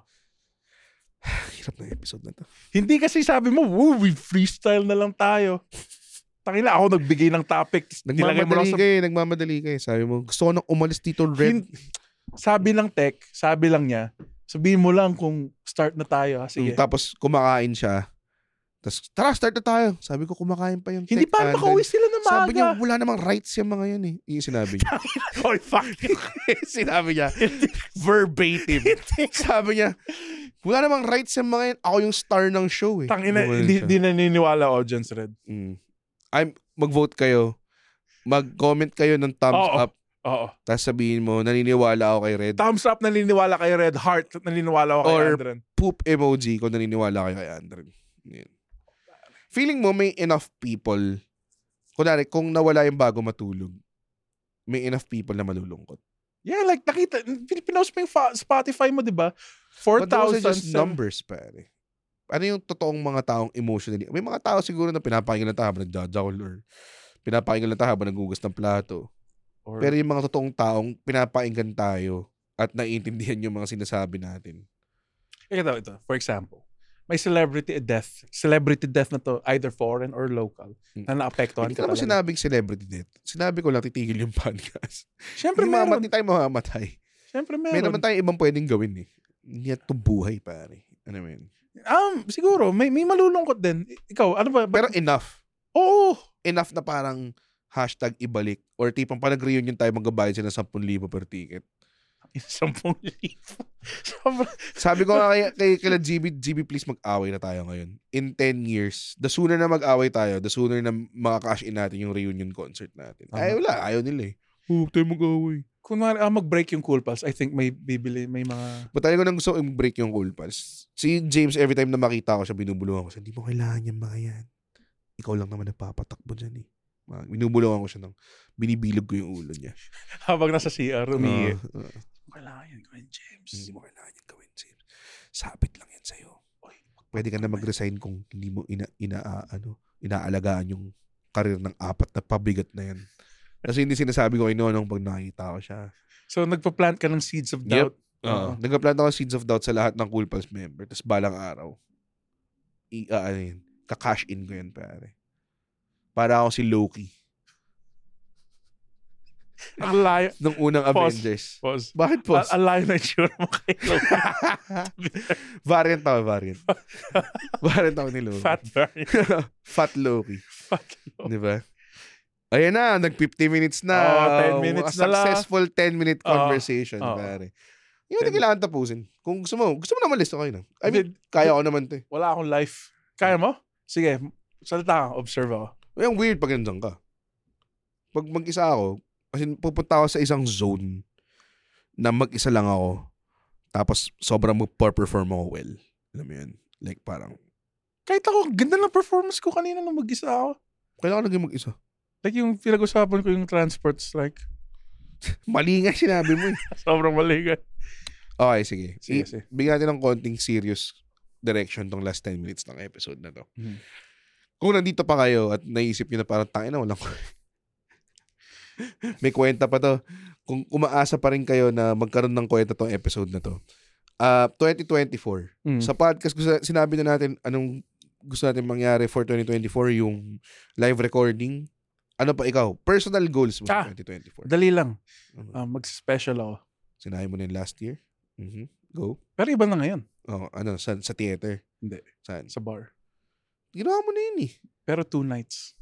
Speaker 3: Hirap na episode na to.
Speaker 4: Hindi kasi sabi mo, we freestyle na lang tayo. Tangina, ako nagbigay ng topic.
Speaker 3: Nagmamadali kayo. Sabi mo, gusto ko nang umalis dito, Red.
Speaker 4: Sabi lang niya, sabihin mo lang kung start na tayo. Sige.
Speaker 3: Tapos kumakain siya. Tapos, tara, start na tayo. Sabi ko, kumakain pa yung
Speaker 4: Hindi pa makauwi sila na maaga.
Speaker 3: Sabi niya, wala namang rights yung mga yun eh. Yung sinabi niya.
Speaker 4: Oy, fuck.
Speaker 3: Sinabi niya, verbatim. Sabi niya, wala namang rights yung mga yun. Ako yung star ng show eh.
Speaker 4: Tangina, hindi naniniwala audience, Red.
Speaker 3: Mag-vote kayo. Mag-comment kayo ng thumbs up.
Speaker 4: Oo.
Speaker 3: Tapos sabihin mo, naniniwala ako kay Red.
Speaker 4: Thumbs up, naniniwala kay Red. Heart, naniniwala ako kay Andren.
Speaker 3: Or poop emoji kung naniniwala kayo kay Andren. Yan. Feeling mo may enough people, kunwari, kung nawala yung bago matulog, may enough people na malulungkot.
Speaker 4: Yeah, like nakita, pinost mo yung Spotify mo, di ba? 4,000.
Speaker 3: But those are just numbers, pare. Ano yung totoong mga taong emotionally? May mga tao siguro na pinapakinggan lang tayo habang nagjajawl or pinapakinggan lang tayo habang nagugas ng plato. Pero yung mga totoong taong pinapakinggan tayo at naiintindihan yung mga sinasabi natin.
Speaker 4: Ito. For example, may celebrity death na to, either foreign or local, na naapektuhan ka talaga.
Speaker 3: Hindi ko sinabing celebrity death. Sinabi ko lang titigil yung podcast.
Speaker 4: Siyempre meron.
Speaker 3: Hindi tayo mamamatay.
Speaker 4: Siyempre meron.
Speaker 3: May naman tayong ibang pwedeng gawin eh. Hindi ito buhay, pare. Ano yun?
Speaker 4: Siguro, may malulungkot din. Ikaw, ano ba?
Speaker 3: Pero enough.
Speaker 4: Oo.
Speaker 3: Enough na parang #ibalik or tipong pa nag-reunion tayo magbabayad sila ng 10,000 per ticket.
Speaker 4: 10,000.
Speaker 3: Sabi ko nga kay GB, please mag-away na tayo ngayon. In 10 years, the sooner na mag-away tayo, the sooner na makakash in natin yung reunion concert natin. Ay, wala. Ayaw nila eh. Huwag tayo mag-away.
Speaker 4: Kung mag-break yung Cool Pals, I think may mga...
Speaker 3: Ba't talaga nang gusto i-break yung Cool Pals? Si James, every time na makita ko siya, binubulungan ko siya. Hindi mo kailangan yung mga yan. Ikaw lang naman nagpapatakbo dyan eh. Binubulungan ko siya ng binibilog ko yung ulo niya.
Speaker 4: Habang nasa CR, umiiyak. Kailangan yan gawin, James.
Speaker 3: Hindi mo kailangan yan gawin, James. Sabit lang yan sa'yo. Pwede ka na mag-resign kung hindi mo inaalagaan yung karir ng 4 na pabigat na yan. Kasi hindi sinasabi ko kay Nonong pag nakita ko siya.
Speaker 4: So, nagpa-plant ka ng seeds of doubt?
Speaker 3: Yep. Nagpa-plant ako ng seeds of doubt sa lahat ng Cool Pals member. Tapos balang araw, kakash in ko yan, pare. Para ako si Loki.
Speaker 4: Ang layo.
Speaker 3: Nung unang Avengers.
Speaker 4: Pause.
Speaker 3: Bakit pause?
Speaker 4: Ang layo na itsura mo kay Loki.
Speaker 3: Variant ako. Variant ako ni Loki.
Speaker 4: Fat variant.
Speaker 3: Fat Loki. Diba? Ayan na, nag-50 minutes na.
Speaker 4: 10 minutes na lang.
Speaker 3: Successful 10-minute conversation, pare. Yung hindi kailangan tapusin. Kung gusto mo naman list okay na. I mean, kaya ko naman to.
Speaker 4: Wala akong life. Kaya mo? Sige, salita ka, observe ako.
Speaker 3: Yung weird pag nandiyan ka. Pag mag-isa ako, kasi pupunta ako sa isang zone na mag-isa lang ako, tapos sobrang mag-perform ako well. Alam mo yun? Like parang...
Speaker 4: Kahit ako, ganda ng performance ko kanina nung mag-isa ako.
Speaker 3: Kailangan naging mag-isa.
Speaker 4: Like yung pinag-usapan ko yung transport strike.
Speaker 3: Mali nga sinabi mo eh.
Speaker 4: Sobrang mali nga.
Speaker 3: Okay, sige.
Speaker 4: Sige.
Speaker 3: Bigyan natin ng konting serious direction tong last 10 minutes ng episode na to. Kung nandito pa kayo at naisip nyo na parang tangina, walang may kwenta pa to. Kung umaasa pa rin kayo na magkaroon ng kwenta tong episode na to. 2024. Sa podcast, sinabi na natin anong gusto natin mangyari for 2024, yung live recording. Ano pa ikaw? Personal goals mo sa 2024.
Speaker 4: Dali lang. Mag-special ako.
Speaker 3: Sinabi mo na yung last year? Go.
Speaker 4: Pero iba na ngayon.
Speaker 3: Sa theater?
Speaker 4: Hindi.
Speaker 3: Saan?
Speaker 4: Sa bar.
Speaker 3: Ginawa mo na yun eh.
Speaker 4: Pero 2 nights.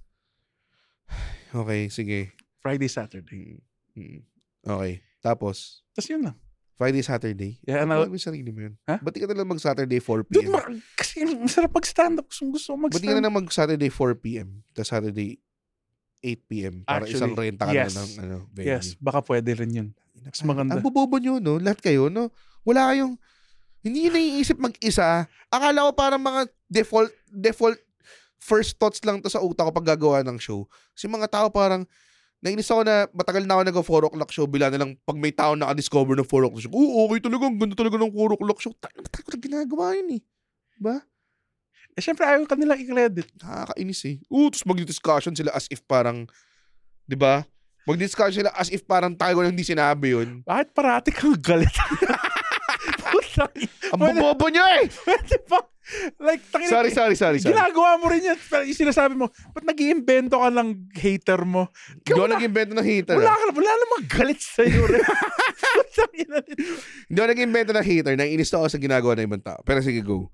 Speaker 3: Okay, sige.
Speaker 4: Friday, Saturday.
Speaker 3: Okay. Tapos
Speaker 4: yun lang.
Speaker 3: Friday, Saturday?
Speaker 4: Yeah,
Speaker 3: ano yung sarili mo yun?
Speaker 4: Huh?
Speaker 3: Ba't di ka na lang mag-Saturday 4 p.m.?
Speaker 4: Dude, kasi masarap mag-stand-up. Gusto ko mag-stand-up.
Speaker 3: Ba't di ka na lang mag-Saturday 4 p.m. tapos Saturday 8 p.m. para
Speaker 4: Actually,
Speaker 3: isang renta ka
Speaker 4: yes.
Speaker 3: na ng venue?
Speaker 4: Yes, baka pwede rin yun. Mas maganda.
Speaker 3: Ang bobobo nyo, no? Lahat kayo, no? Wala kayong, hindi nyo naiisip mag-isa. Akala ko parang mga default first thoughts lang to sa utak ko pag gagawa ng show. Kasi mga tao parang, nainis ako na matagal na ako nag-4 o'clock show, bila na lang pag may tao nakadiscover ng 4 o'clock show, okay talaga, ang ganda talaga ng 4 o'clock show. Matagal ko lang ginagawa yun eh. Diba?
Speaker 4: Eh, syempre, ayaw kanila i-credit.
Speaker 3: Nakakainis eh. Tapos mag-discussion sila as if parang, diba? Mag-discussion sila as if parang tayo ko lang hindi sinabi yun.
Speaker 4: Bakit parati kang galit?
Speaker 3: Ang bobobo nyo eh!
Speaker 4: Pwede ba? Like,
Speaker 3: Sorry.
Speaker 4: Ginagawa mo rin yan. Yung sinasabi mo, ba't nag-iimbento ka ng hater mo?
Speaker 3: Hindi ako nag-iimbento ng hater.
Speaker 4: Wala namang galit sa'yo rin.
Speaker 3: Hindi ako nag-iimbento ng hater. Naiinis ako sa ginagawa ng ibang tao. Pero sige, go.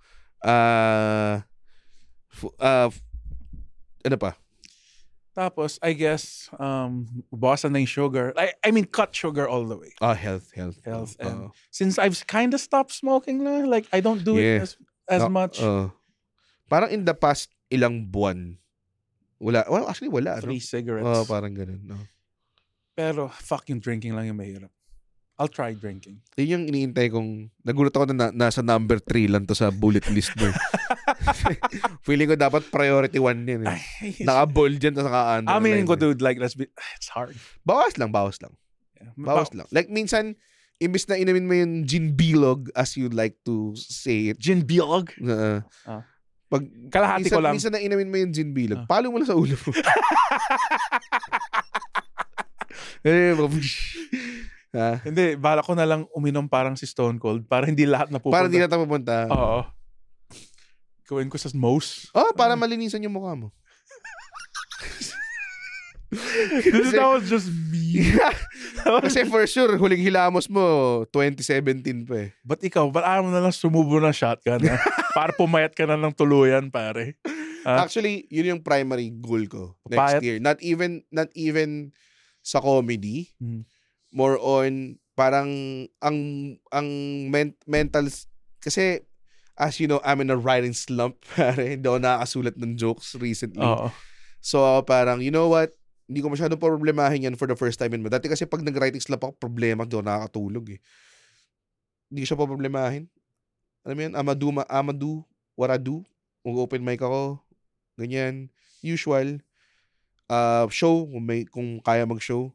Speaker 3: Ano pa?
Speaker 4: Tapos, I guess, bawasan na yung sugar. I mean, cut sugar all the way.
Speaker 3: Health.
Speaker 4: And since I've kind of stopped smoking na, like, I don't do it as much.
Speaker 3: Parang in the past ilang buwan, wala. Well, actually, wala.
Speaker 4: 3 cigarettes.
Speaker 3: Parang ganun. No?
Speaker 4: Pero, fuck yung drinking lang yung mahirap. I'll try drinking.
Speaker 3: Yun yung iniintay kong, nagulat ako na nasa number 3 lang to sa bullet list mo. Feeling ko dapat priority 1 yun. Naka-bold dyan, naka-underline.
Speaker 4: I mean, dude, like, it's hard.
Speaker 3: Bawas lang.
Speaker 4: Yeah.
Speaker 3: Bawas lang. Like, minsan, imbis na inamin mo yung gin bilog, as you like to say it.
Speaker 4: Gin bilog?
Speaker 3: Pag,
Speaker 4: kalahati ko lang.
Speaker 3: Minsan na inamin mo yung gin bilog, palo mo lang sa ulo mo.
Speaker 4: Hindi, bala ko na lang uminom parang si Stone Cold para hindi lahat napupunta.
Speaker 3: Para hindi na pupunta.
Speaker 4: Oo. Gawin ko sa nose.
Speaker 3: Para malinisan yung mukha mo.
Speaker 4: That was just me.
Speaker 3: Kasi for sure, huling hilamos mo, 2017 pa eh.
Speaker 4: But ikaw, ayaw mo na lang sumubo ng shotgun para pumayat ka na ng tuluyan, pare.
Speaker 3: Actually, yun yung primary goal ko next year. Not even sa comedy. More on parang ang mental, kasi as you know, I'm in a writing slump. Hindi ako nakakasulat ng jokes recently. So parang, you know what, hindi ko masyadong problemahin yan for the first time in my. Dati kasi pag nag-writing slump ako, problema, hindi ako nakakatulog eh. Hindi ko siya problemahin. Alam mo yan, Amadu, what I do, mag-open mic ako, ganyan, usual. Show, kung kaya mag-show.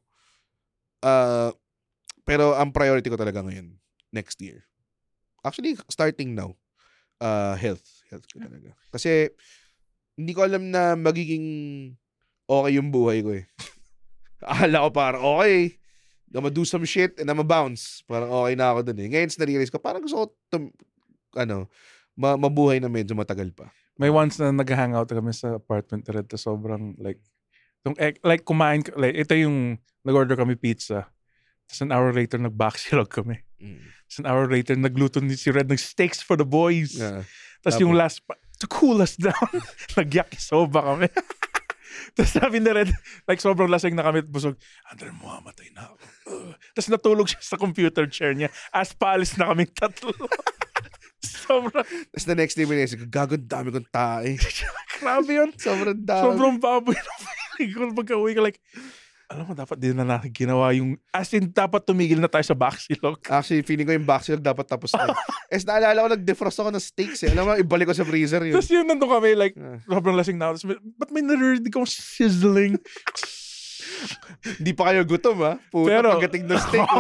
Speaker 3: Pero ang priority ko talaga ngayon, next year. Actually, starting now, health ko talaga. Kasi, hindi ko alam na magiging okay yung buhay ko eh. Akala ko parang okay, I'm do some shit and I'm bounce. Parang okay na ako dun eh. Ngayon, na-realize ko, parang gusto ko mabuhay na medyo matagal pa.
Speaker 4: May once na nag-hangout kami sa apartment red, sobrang like kumain, like ito yung nag-order kami pizza. Tapos an hour later, nag-backsilog kami. Tapos an hour later, nagluto si Red ng steaks for the boys. Tapos yung last, to cool us down, nag-yakisoba kami. Tapos sabi ni Red, like sobrang lasing na kami at busog, Andre, mamamatay na ako. Tapos natulog siya sa computer chair niya. As paalis na kami tatlo. Sobrang. Tapos
Speaker 3: the next day, gagawin dami kong tae.
Speaker 4: Grabe yun.
Speaker 3: Sobrang dami.
Speaker 4: Sobrang baboy na feeling ko. Pagka-uwi ka like, alam mo, dapat din na natin ginawa yung, as in, dapat tumigil na tayo sa backsilog.
Speaker 3: Actually, feeling ko yung backsilog dapat tapos na. Naalala ko, nag-defrost ako ng steaks eh. Alam mo, ibalik ko sa freezer yun.
Speaker 4: Tapos yun, nandun kami, like, sobrang lasing na ako. Ba't may narinig akong sizzling?
Speaker 3: Hindi pa kayo gutom, ha? Puta, pero, pagdating ng steak,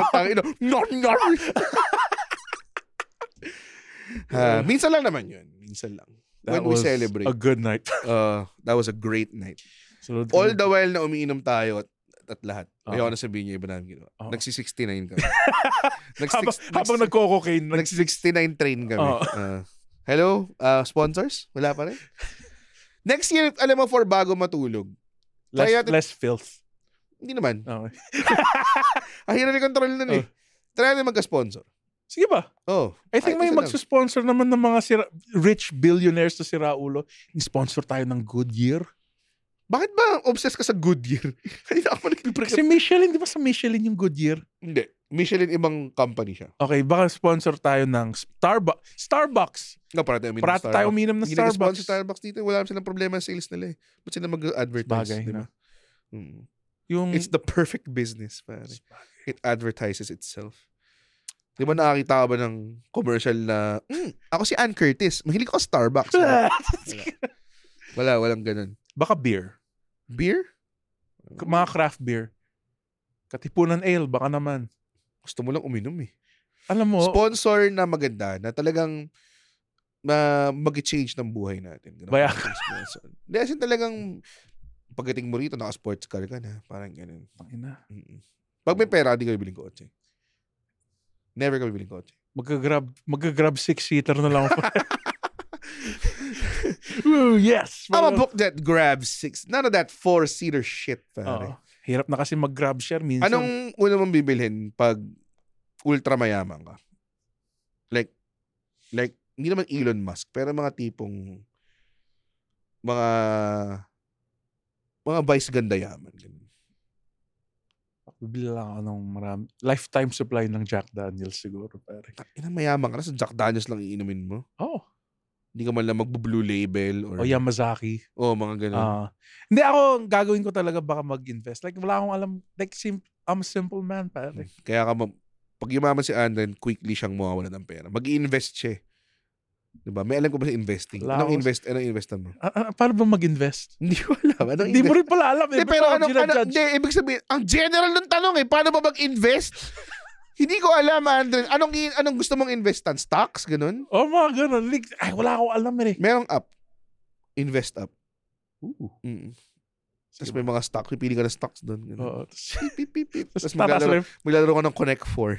Speaker 3: minsan lang naman yun. Minsan lang. When we celebrate.
Speaker 4: A good night.
Speaker 3: That was a great night. All the while na umiinom tayo at lahat. Ayaw na sabihin niya, iba namin ginawa. Nagsi-69 kami.
Speaker 4: Habang nagko-cocaine.
Speaker 3: Nagsi-69 train kami. Hello? Sponsors? Wala pa rin? Next year, alam mo, for bago matulog.
Speaker 4: Less filth.
Speaker 3: Hindi naman. Okay. Ang hirap i-control nun eh. Try natin magka-sponsor.
Speaker 4: Sige ba? I think may magsusponsor naman ng mga rich billionaires na siraulo. Sponsor tayo ng Goodyear.
Speaker 3: Bakit ba obsessed ka sa Goodyear?
Speaker 4: Kasi Michelin, di ba sa Michelin yung Goodyear?
Speaker 3: Hindi. Michelin, ibang company siya.
Speaker 4: Okay, baka sponsor tayo ng Starbucks.
Speaker 3: No, parati
Speaker 4: tayo uminom ng Starbucks.
Speaker 3: Hindi Starbucks dito. Wala silang problema sa sales nila eh. Ba't sila mag-advertise?
Speaker 4: Bagay,
Speaker 3: diba?
Speaker 4: It's
Speaker 3: the perfect business, pare. It advertises itself. Di ba nakakita ka ba ng commercial na, ako si Ann Curtis, mahilig ako sa Starbucks. Walang ganun.
Speaker 4: Baka beer.
Speaker 3: Beer?
Speaker 4: Mga craft beer. Katipunan ale, baka naman.
Speaker 3: Gusto mo lang uminom eh.
Speaker 4: Alam mo,
Speaker 3: sponsor na maganda na talagang mag-change ng buhay natin.
Speaker 4: Bayak.
Speaker 3: Hindi, as in talagang pagdating mo rito, naka-sports car ka na. Parang ganun. Pag may pera, di ka bibiling kotse. Never ka bibiling kotse.
Speaker 4: Mag-grab 6-seater na lang ako. Ooh, yes!
Speaker 3: I'm a book that grabs 6. None of that 4-seater shit, pare.
Speaker 4: Hirap na kasi mag-grab share minsan.
Speaker 3: Anong una mong bibilhin pag ultra mayaman ka? Like, hindi naman Elon Musk, pero mga tipong mga vice ganda yaman.
Speaker 4: Bibili lang ako ng marami. Lifetime supply ng Jack Daniels siguro, pare.
Speaker 3: Mayaman ka na, sa Jack Daniels lang iinumin mo.
Speaker 4: Oh.
Speaker 3: Hindi ka man lang mag-blue label or
Speaker 4: Yamazaki.
Speaker 3: Mga ganun.
Speaker 4: Hindi ako, gagawin ko talaga baka mag-invest. Like, wala akong alam. Like, I'm a simple man, pare.
Speaker 3: Kaya pag yumaman si Andren, quickly siyang mawawala ng pera. Mag-i-invest siya. Diba? May alam ko ba sa investing? Anong investan mo?
Speaker 4: Paano ba mag-invest?
Speaker 3: Hindi ko alam.
Speaker 4: Hindi mo rin pala alam.
Speaker 3: Pero ibig sabihin, ang general ng tanong paano ba mag-invest? Hindi ko alam, Andren. Anong gusto mong investan? Stocks? Ganun?
Speaker 4: Mga ganun. Ay, wala akong alam eh.
Speaker 3: Merong app. Invest app. Tapos may mga stocks. Pipili ka ng stocks doon.
Speaker 4: Oo.
Speaker 3: Tapos maglalaro ka ng Connect 4.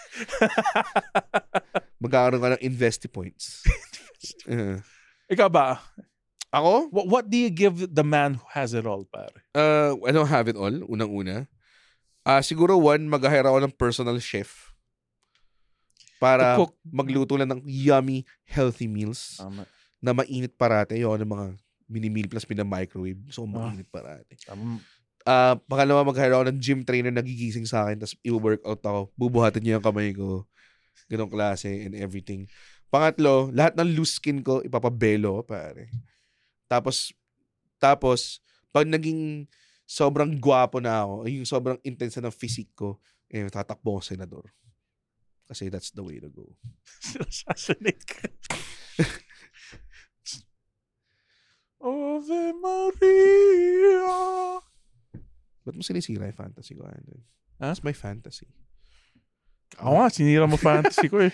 Speaker 3: Magkakaroon ka ng Investi Points.
Speaker 4: Ikaw ba?
Speaker 3: Ako?
Speaker 4: What do you give the man who has it all, pare?
Speaker 3: I don't have it all. Unang-una. Siguro mag-hire ako ng personal chef para magluto lang ng yummy, healthy meals na mainit parate. Yung mga mini-meal plus microwave. So, mainit parate. Pangalawa, mag-hire ako ng gym trainer na gigising sa akin tapos i-workout ako. Bubuhatin niya yung kamay ko. Ganong klase and everything. Pangatlo, lahat ng loose skin ko, ipapabelo, pare. Tapos, pag naging sobrang gwapo na ako, yung sobrang intense na ng physique ko, tatakbo ko senador. Kasi that's the way to go.
Speaker 4: Assassinate ka. Ave Maria.
Speaker 3: Ba't mo sinisira yung fantasy ko? That's my fantasy.
Speaker 4: Ako nga, sinira mo fantasy ko eh.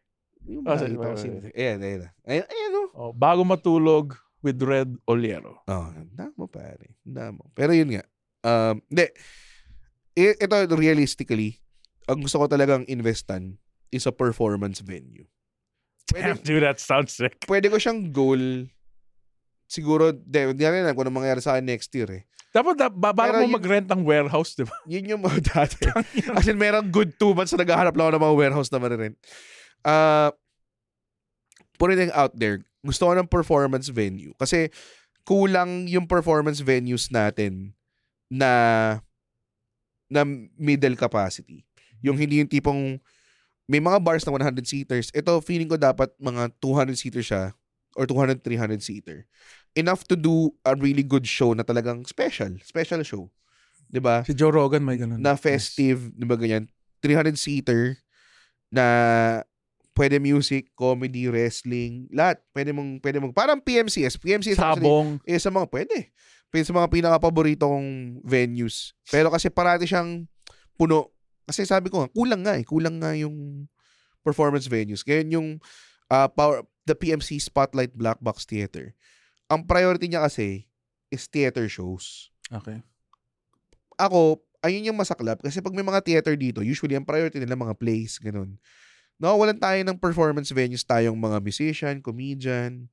Speaker 3: Ayan.
Speaker 4: Bago matulog, with Red Oliero.
Speaker 3: Damo pare. Damo. Pero yun nga. Hindi. Ito realistically, ang gusto ko talagang investan is a performance venue.
Speaker 4: Damn, dude, that sounds sick.
Speaker 3: Pwede ko siyang goal. Siguro, hindi natin alam kung ano mangyayari sa akin next year eh.
Speaker 4: Dapat bago mo mag-rent ng warehouse, di ba?
Speaker 3: Yun yung mga dati. As in, merong good 2 months na naghahanap lang ako ng mga warehouse na ma-rent. Putting out there, gusto ko ng performance venue. Kasi kulang yung performance venues natin na middle capacity. Yung hindi yung tipong may mga bars na 100 seaters. Ito, feeling ko dapat mga 200 seater siya or 200, 300 seater. Enough to do a really good show na talagang special show. 'Di ba?
Speaker 4: Si Joe Rogan may ganun.
Speaker 3: Na festive, 'di ba ganyan? 300 seater na pwede music, comedy, wrestling, lahat. Pwede mong parang PMCS
Speaker 4: Sabong.
Speaker 3: Actually, sa mga pwede sa mga pinaka-paborito kong venues. Pero kasi parati siyang puno. Kasi sabi ko, kulang nga yung performance venues. Kaya yung the PMC Spotlight Black Box Theater. Ang priority niya kasi is theater shows.
Speaker 4: Okay.
Speaker 3: Ako, ayun yung masaklap kasi pag may mga theater dito, usually ang priority nila mga plays, ganun. Nawawalan tayo ng performance venues tayong mga musician, comedian,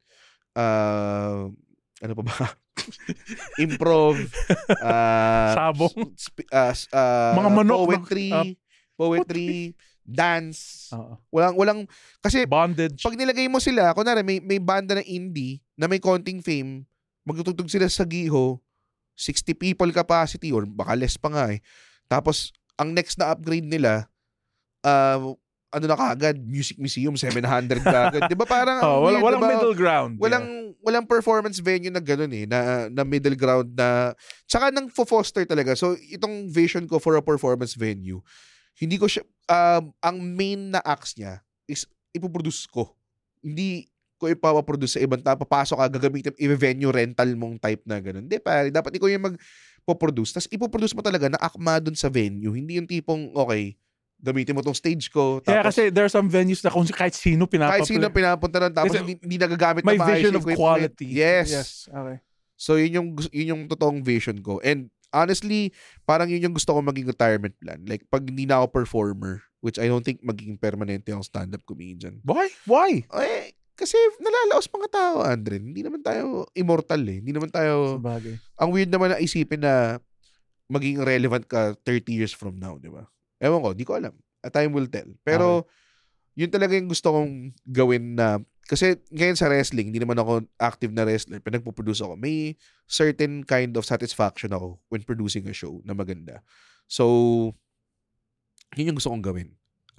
Speaker 3: ano pa ba? Improv,
Speaker 4: sabong,
Speaker 3: mga manok, poetry, dance. Walang kasi
Speaker 4: bondage.
Speaker 3: Pag nilagay mo sila, kunwari may banda na indie na may konting fame, magtutugtog sila sa Giho, 60 people capacity or baka less pa nga eh. Tapos ang next na upgrade nila ano na kaagad, Music Museum, 700 kaagad. Di ba parang
Speaker 4: walang
Speaker 3: diba?
Speaker 4: middle ground.
Speaker 3: Walang performance venue na gano'n na middle ground na, tsaka nang foster talaga. So, itong vision ko for a performance venue, hindi ko siya, ang main na acts niya is ipoproduce ko. Hindi ko ipapaproduce sa ibang tao. Papasok ka, gagamitin, i-venue rental mong type na gano'n. Hindi, pare. Dapat ikaw yung magpo-produce. Tapos ipoproduce mo talaga na akma dun sa venue. Hindi yung tipong, okay, gamitin mo tong stage ko. Tapos,
Speaker 4: yeah, kasi there are some venues na kung kahit sino
Speaker 3: pinapunta nun. Tapos hindi nagagamit
Speaker 4: may
Speaker 3: na maayos
Speaker 4: vision of
Speaker 3: equipment.
Speaker 4: quality.
Speaker 3: Yes.
Speaker 4: Okay.
Speaker 3: So, yun yung totoong vision ko. And honestly, parang yun yung gusto ko maging retirement plan. Like, pag hindi na ako performer, which I don't think magiging permanente yung stand-up comedian.
Speaker 4: Why?
Speaker 3: Eh, kasi nalalaos mga tao, Andre. Hindi naman tayo immortal eh. Hindi naman tayo...
Speaker 4: Sabagay.
Speaker 3: Ang weird naman na isipin na maging relevant ka 30 years from now, di ba? Ewan ko, di ko alam. A time will tell. Pero, yun talaga yung gusto kong gawin na... Kasi ngayon sa wrestling, hindi naman ako active na wrestler. Pinagpo-produce ako. May certain kind of satisfaction ako when producing a show na maganda. So, yun yung gusto kong gawin.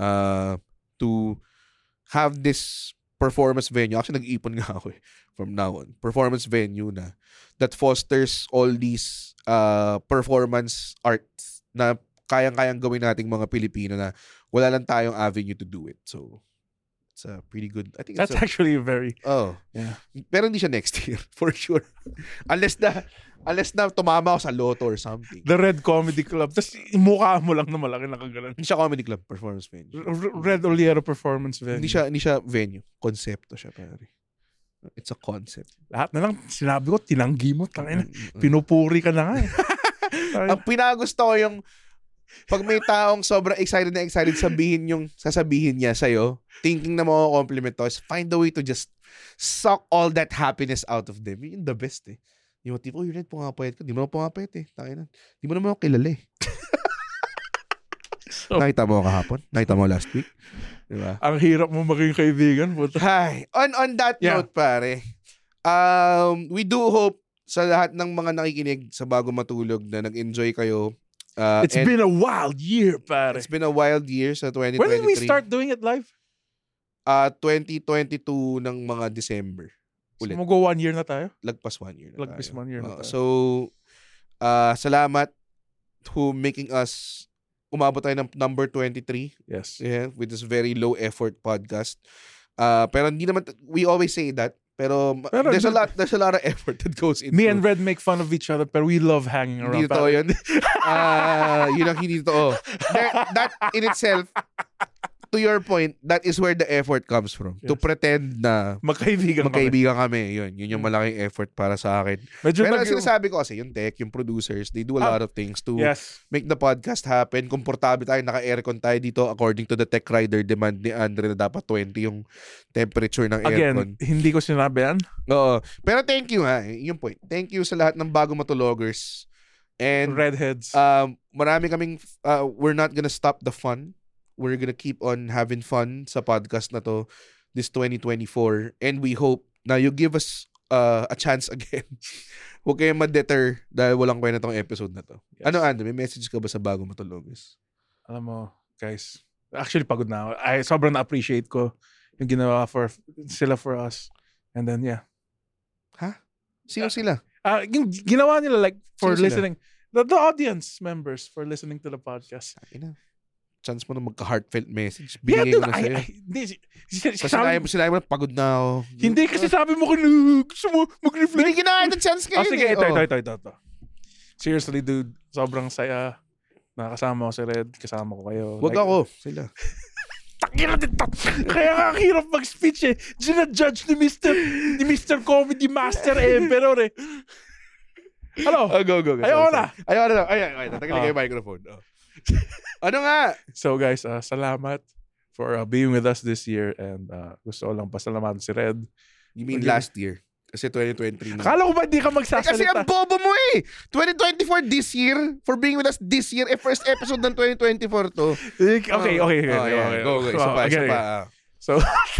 Speaker 3: To have this performance venue. Actually, nag-iipon nga ako from now on. Performance venue na that fosters all these performance arts na kayang-kayang gawin nating mga Pilipino na wala lang tayong avenue to do it. So, it's a pretty good... I think
Speaker 4: that's actually very...
Speaker 3: Oh.
Speaker 4: Yeah.
Speaker 3: Pero hindi siya next year, for sure. Unless na tumama ako sa Lotto or something.
Speaker 4: The Red Comedy Club. Tapos mukha mo lang na malaki nakagalan.
Speaker 3: Hindi siya comedy club, performance venue.
Speaker 4: Red Oliero performance venue.
Speaker 3: Hindi siya venue. Konsepto siya, pare. It's a concept.
Speaker 4: Lahat na lang, sinabi ko, tinanggi mo. Tangina, pinupuri ka na nga eh.
Speaker 3: Ang pinagusto ko yung pag may taong sobrang excited na excited sasabihin niya sa'yo, thinking na compliment to, is find a way to just suck all that happiness out of them. Yun the best eh. Yung tipo, yun, pumapayat ka. Di mo na pumapayat eh. Di mo naman ako kilala eh. Nakita mo kahapon? Nakita mo last week? Diba?
Speaker 4: Ang hirap mo maging kaibigan.
Speaker 3: Hi. On that note, pare, we do hope sa lahat ng mga nakikinig sa Bago Matulog na nag-enjoy kayo.
Speaker 4: It's been a wild year, pare.
Speaker 3: It's been a wild year sa 2023.
Speaker 4: When did we start doing it live?
Speaker 3: 2022 ng mga December. Ulit.
Speaker 4: So, mag-go 1 year na tayo?
Speaker 3: Lagpas 1 year na
Speaker 4: Lagpas
Speaker 3: tayo.
Speaker 4: 1 year na tayo.
Speaker 3: So, salamat to making us umabot tayo ng number 23.
Speaker 4: Yes.
Speaker 3: Yeah, with this very low effort podcast. Pero hindi naman, we always say that, pero there's a lot of effort that goes into.
Speaker 4: Me and Red make fun of each other, pero we love hanging around.
Speaker 3: Hindi totoo yun. Yun ang hindi totoo. That in itself, to your point, that is where the effort comes from. Yes. To pretend na magkaibigan kami. Yun yung malaking effort para sa akin. Pero sinasabi ko kasi, yung tech, yung producers, they do a lot of things to make the podcast happen. Komportable tayo, naka-aircon tayo dito according to the tech rider demand ni Andre na dapat 20 yung temperature ng aircon.
Speaker 4: Again, hindi ko sinabi yan.
Speaker 3: Oo. Pero thank you ha. Yung point. Thank you sa lahat ng Bago Matulogers. And
Speaker 4: Redheads.
Speaker 3: Marami kaming, we're not gonna stop the fun. We're gonna keep on having fun sa podcast na to this 2024. And we hope na you give us a chance again. Huwag kayong ma-deter dahil walang kwenta tong episode na to. Yes. Ano, Andy? May message ka ba sa Bago Matulogers?
Speaker 4: Alam mo, guys, actually pagod na ako. Sobrang na-appreciate ko yung ginawa sila for us. And then, yeah.
Speaker 3: Ha? Sino sila?
Speaker 4: Yung ginawa nila like for
Speaker 3: Sino
Speaker 4: listening. The audience members for listening to the podcast.
Speaker 3: Chance mo na magka-heartfelt message. Binigay ko na sa'yo. Kasi sinabi mo na pagod na ako.
Speaker 4: Hindi kasi sabi mo gusto mo mag-reflect.
Speaker 3: Binigyan na kayo ng chance kayo.
Speaker 4: Sige, ito. Seriously, dude. Sobrang saya. Nakasama ko si Red. Kasama ko kayo.
Speaker 3: Wag ako. Sila.
Speaker 4: Takira dito. Kaya nga hirap mag-speech eh. Gina-judge ni Mr. Comedy Master Emperor eh. Hello?
Speaker 3: Go.
Speaker 4: Ayaw na.
Speaker 3: Tagalin kayo yung microphone. Ano nga?
Speaker 4: So guys, salamat for being with us this year and gusto ko lang pasalamatan si Red.
Speaker 3: You mean last year? Kasi 2023 na.
Speaker 4: Akala ko ba hindi ka magsasalita?
Speaker 3: Kasi ang bobo mo eh! 2024 this year, for being with us this year, first episode ng 2024 to.
Speaker 4: Okay.
Speaker 3: Go.
Speaker 4: So,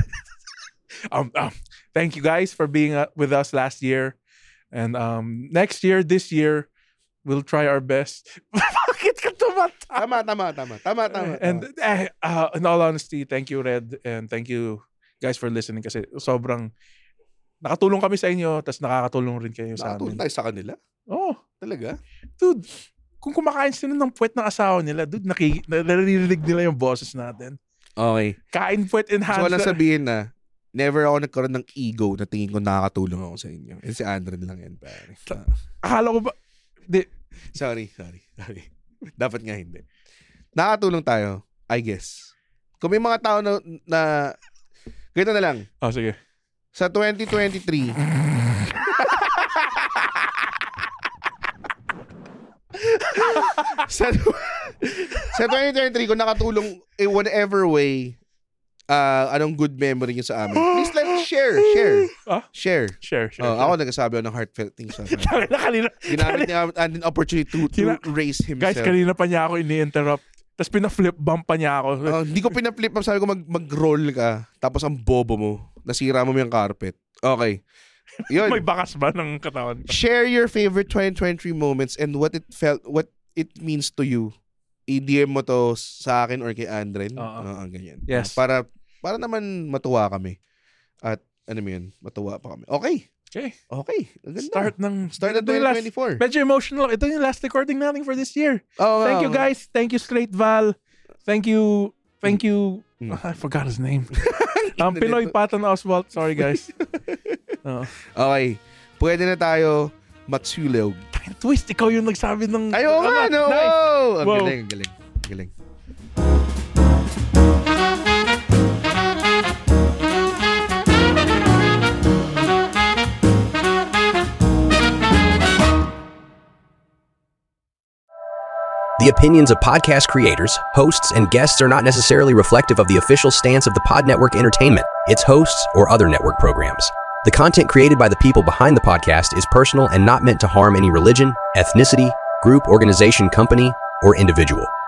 Speaker 4: thank you guys for being with us last year. And this year, we'll try our best. Bakit ka
Speaker 3: Tama.
Speaker 4: And in all honesty, thank you, Red, and thank you guys for listening kasi sobrang nakatulong kami sa inyo, tas nakakatulong rin kayo sa amin.
Speaker 3: Nakatulong tayo sa kanila?
Speaker 4: Oo.
Speaker 3: Talaga?
Speaker 4: Dude, kung kumakain sila ng puwet ng asawa nila, dude, naririnig nila yung boses natin.
Speaker 3: Okay.
Speaker 4: Kain puwet enhancer.
Speaker 3: So, walang sabihin na, never ako nagkaroon ng ego na tingin ko nakakatulong ako sa inyo. And si Andren lang yan, pare.
Speaker 4: Akala ko ba? Di.
Speaker 3: Sorry. Dapat nga hindi. Nakatulong tayo, I guess. Kung may mga tao na ganito na lang.
Speaker 4: Oh, sige.
Speaker 3: Sa 2023, sa 2023, kung nakatulong in whatever way, anong good memory nyo sa amin, please let's share. Share. Ako nagsasabi ako ng heartfelt things. Ginamit niya ang opportunity to raise himself.
Speaker 4: Guys, kanina pa niya ako ini-interrupt. Tapos pina-flip bump pa niya ako.
Speaker 3: Hindi ko pina-flip bump. Sabi ko mag-roll ka. Tapos ang bobo mo. Nasira mo yung carpet. Okay. Yun.
Speaker 4: May bakas ba ng katawan ko?
Speaker 3: Share your favorite 2023 moments and what it means to you. I-DM mo to sa akin or kay Andren. Ganyan.
Speaker 4: Yes.
Speaker 3: Para naman matuwa kami. At matuwa pa kami. Okay. Ganda.
Speaker 4: Start ng
Speaker 3: 2024.
Speaker 4: Medyo emotional. Ito yung last recording natin for this year. Thank you guys. Thank you Straight Val. Thank you. I forgot his name. Pinoy Patton Oswalt. Sorry guys.
Speaker 3: Okay. Pwede na tayo matsulog.
Speaker 4: Twist, ikaw yung nagsabi ng...
Speaker 3: Ayaw nga, no!
Speaker 4: Nice.
Speaker 3: Wow. Ang galing.
Speaker 9: The opinions of podcast creators, hosts, and guests are not necessarily reflective of the official stance of the Pod Network Entertainment, its hosts, or other network programs. The content created by the people behind the podcast is personal and not meant to harm any religion, ethnicity, group, organization, company, or individual.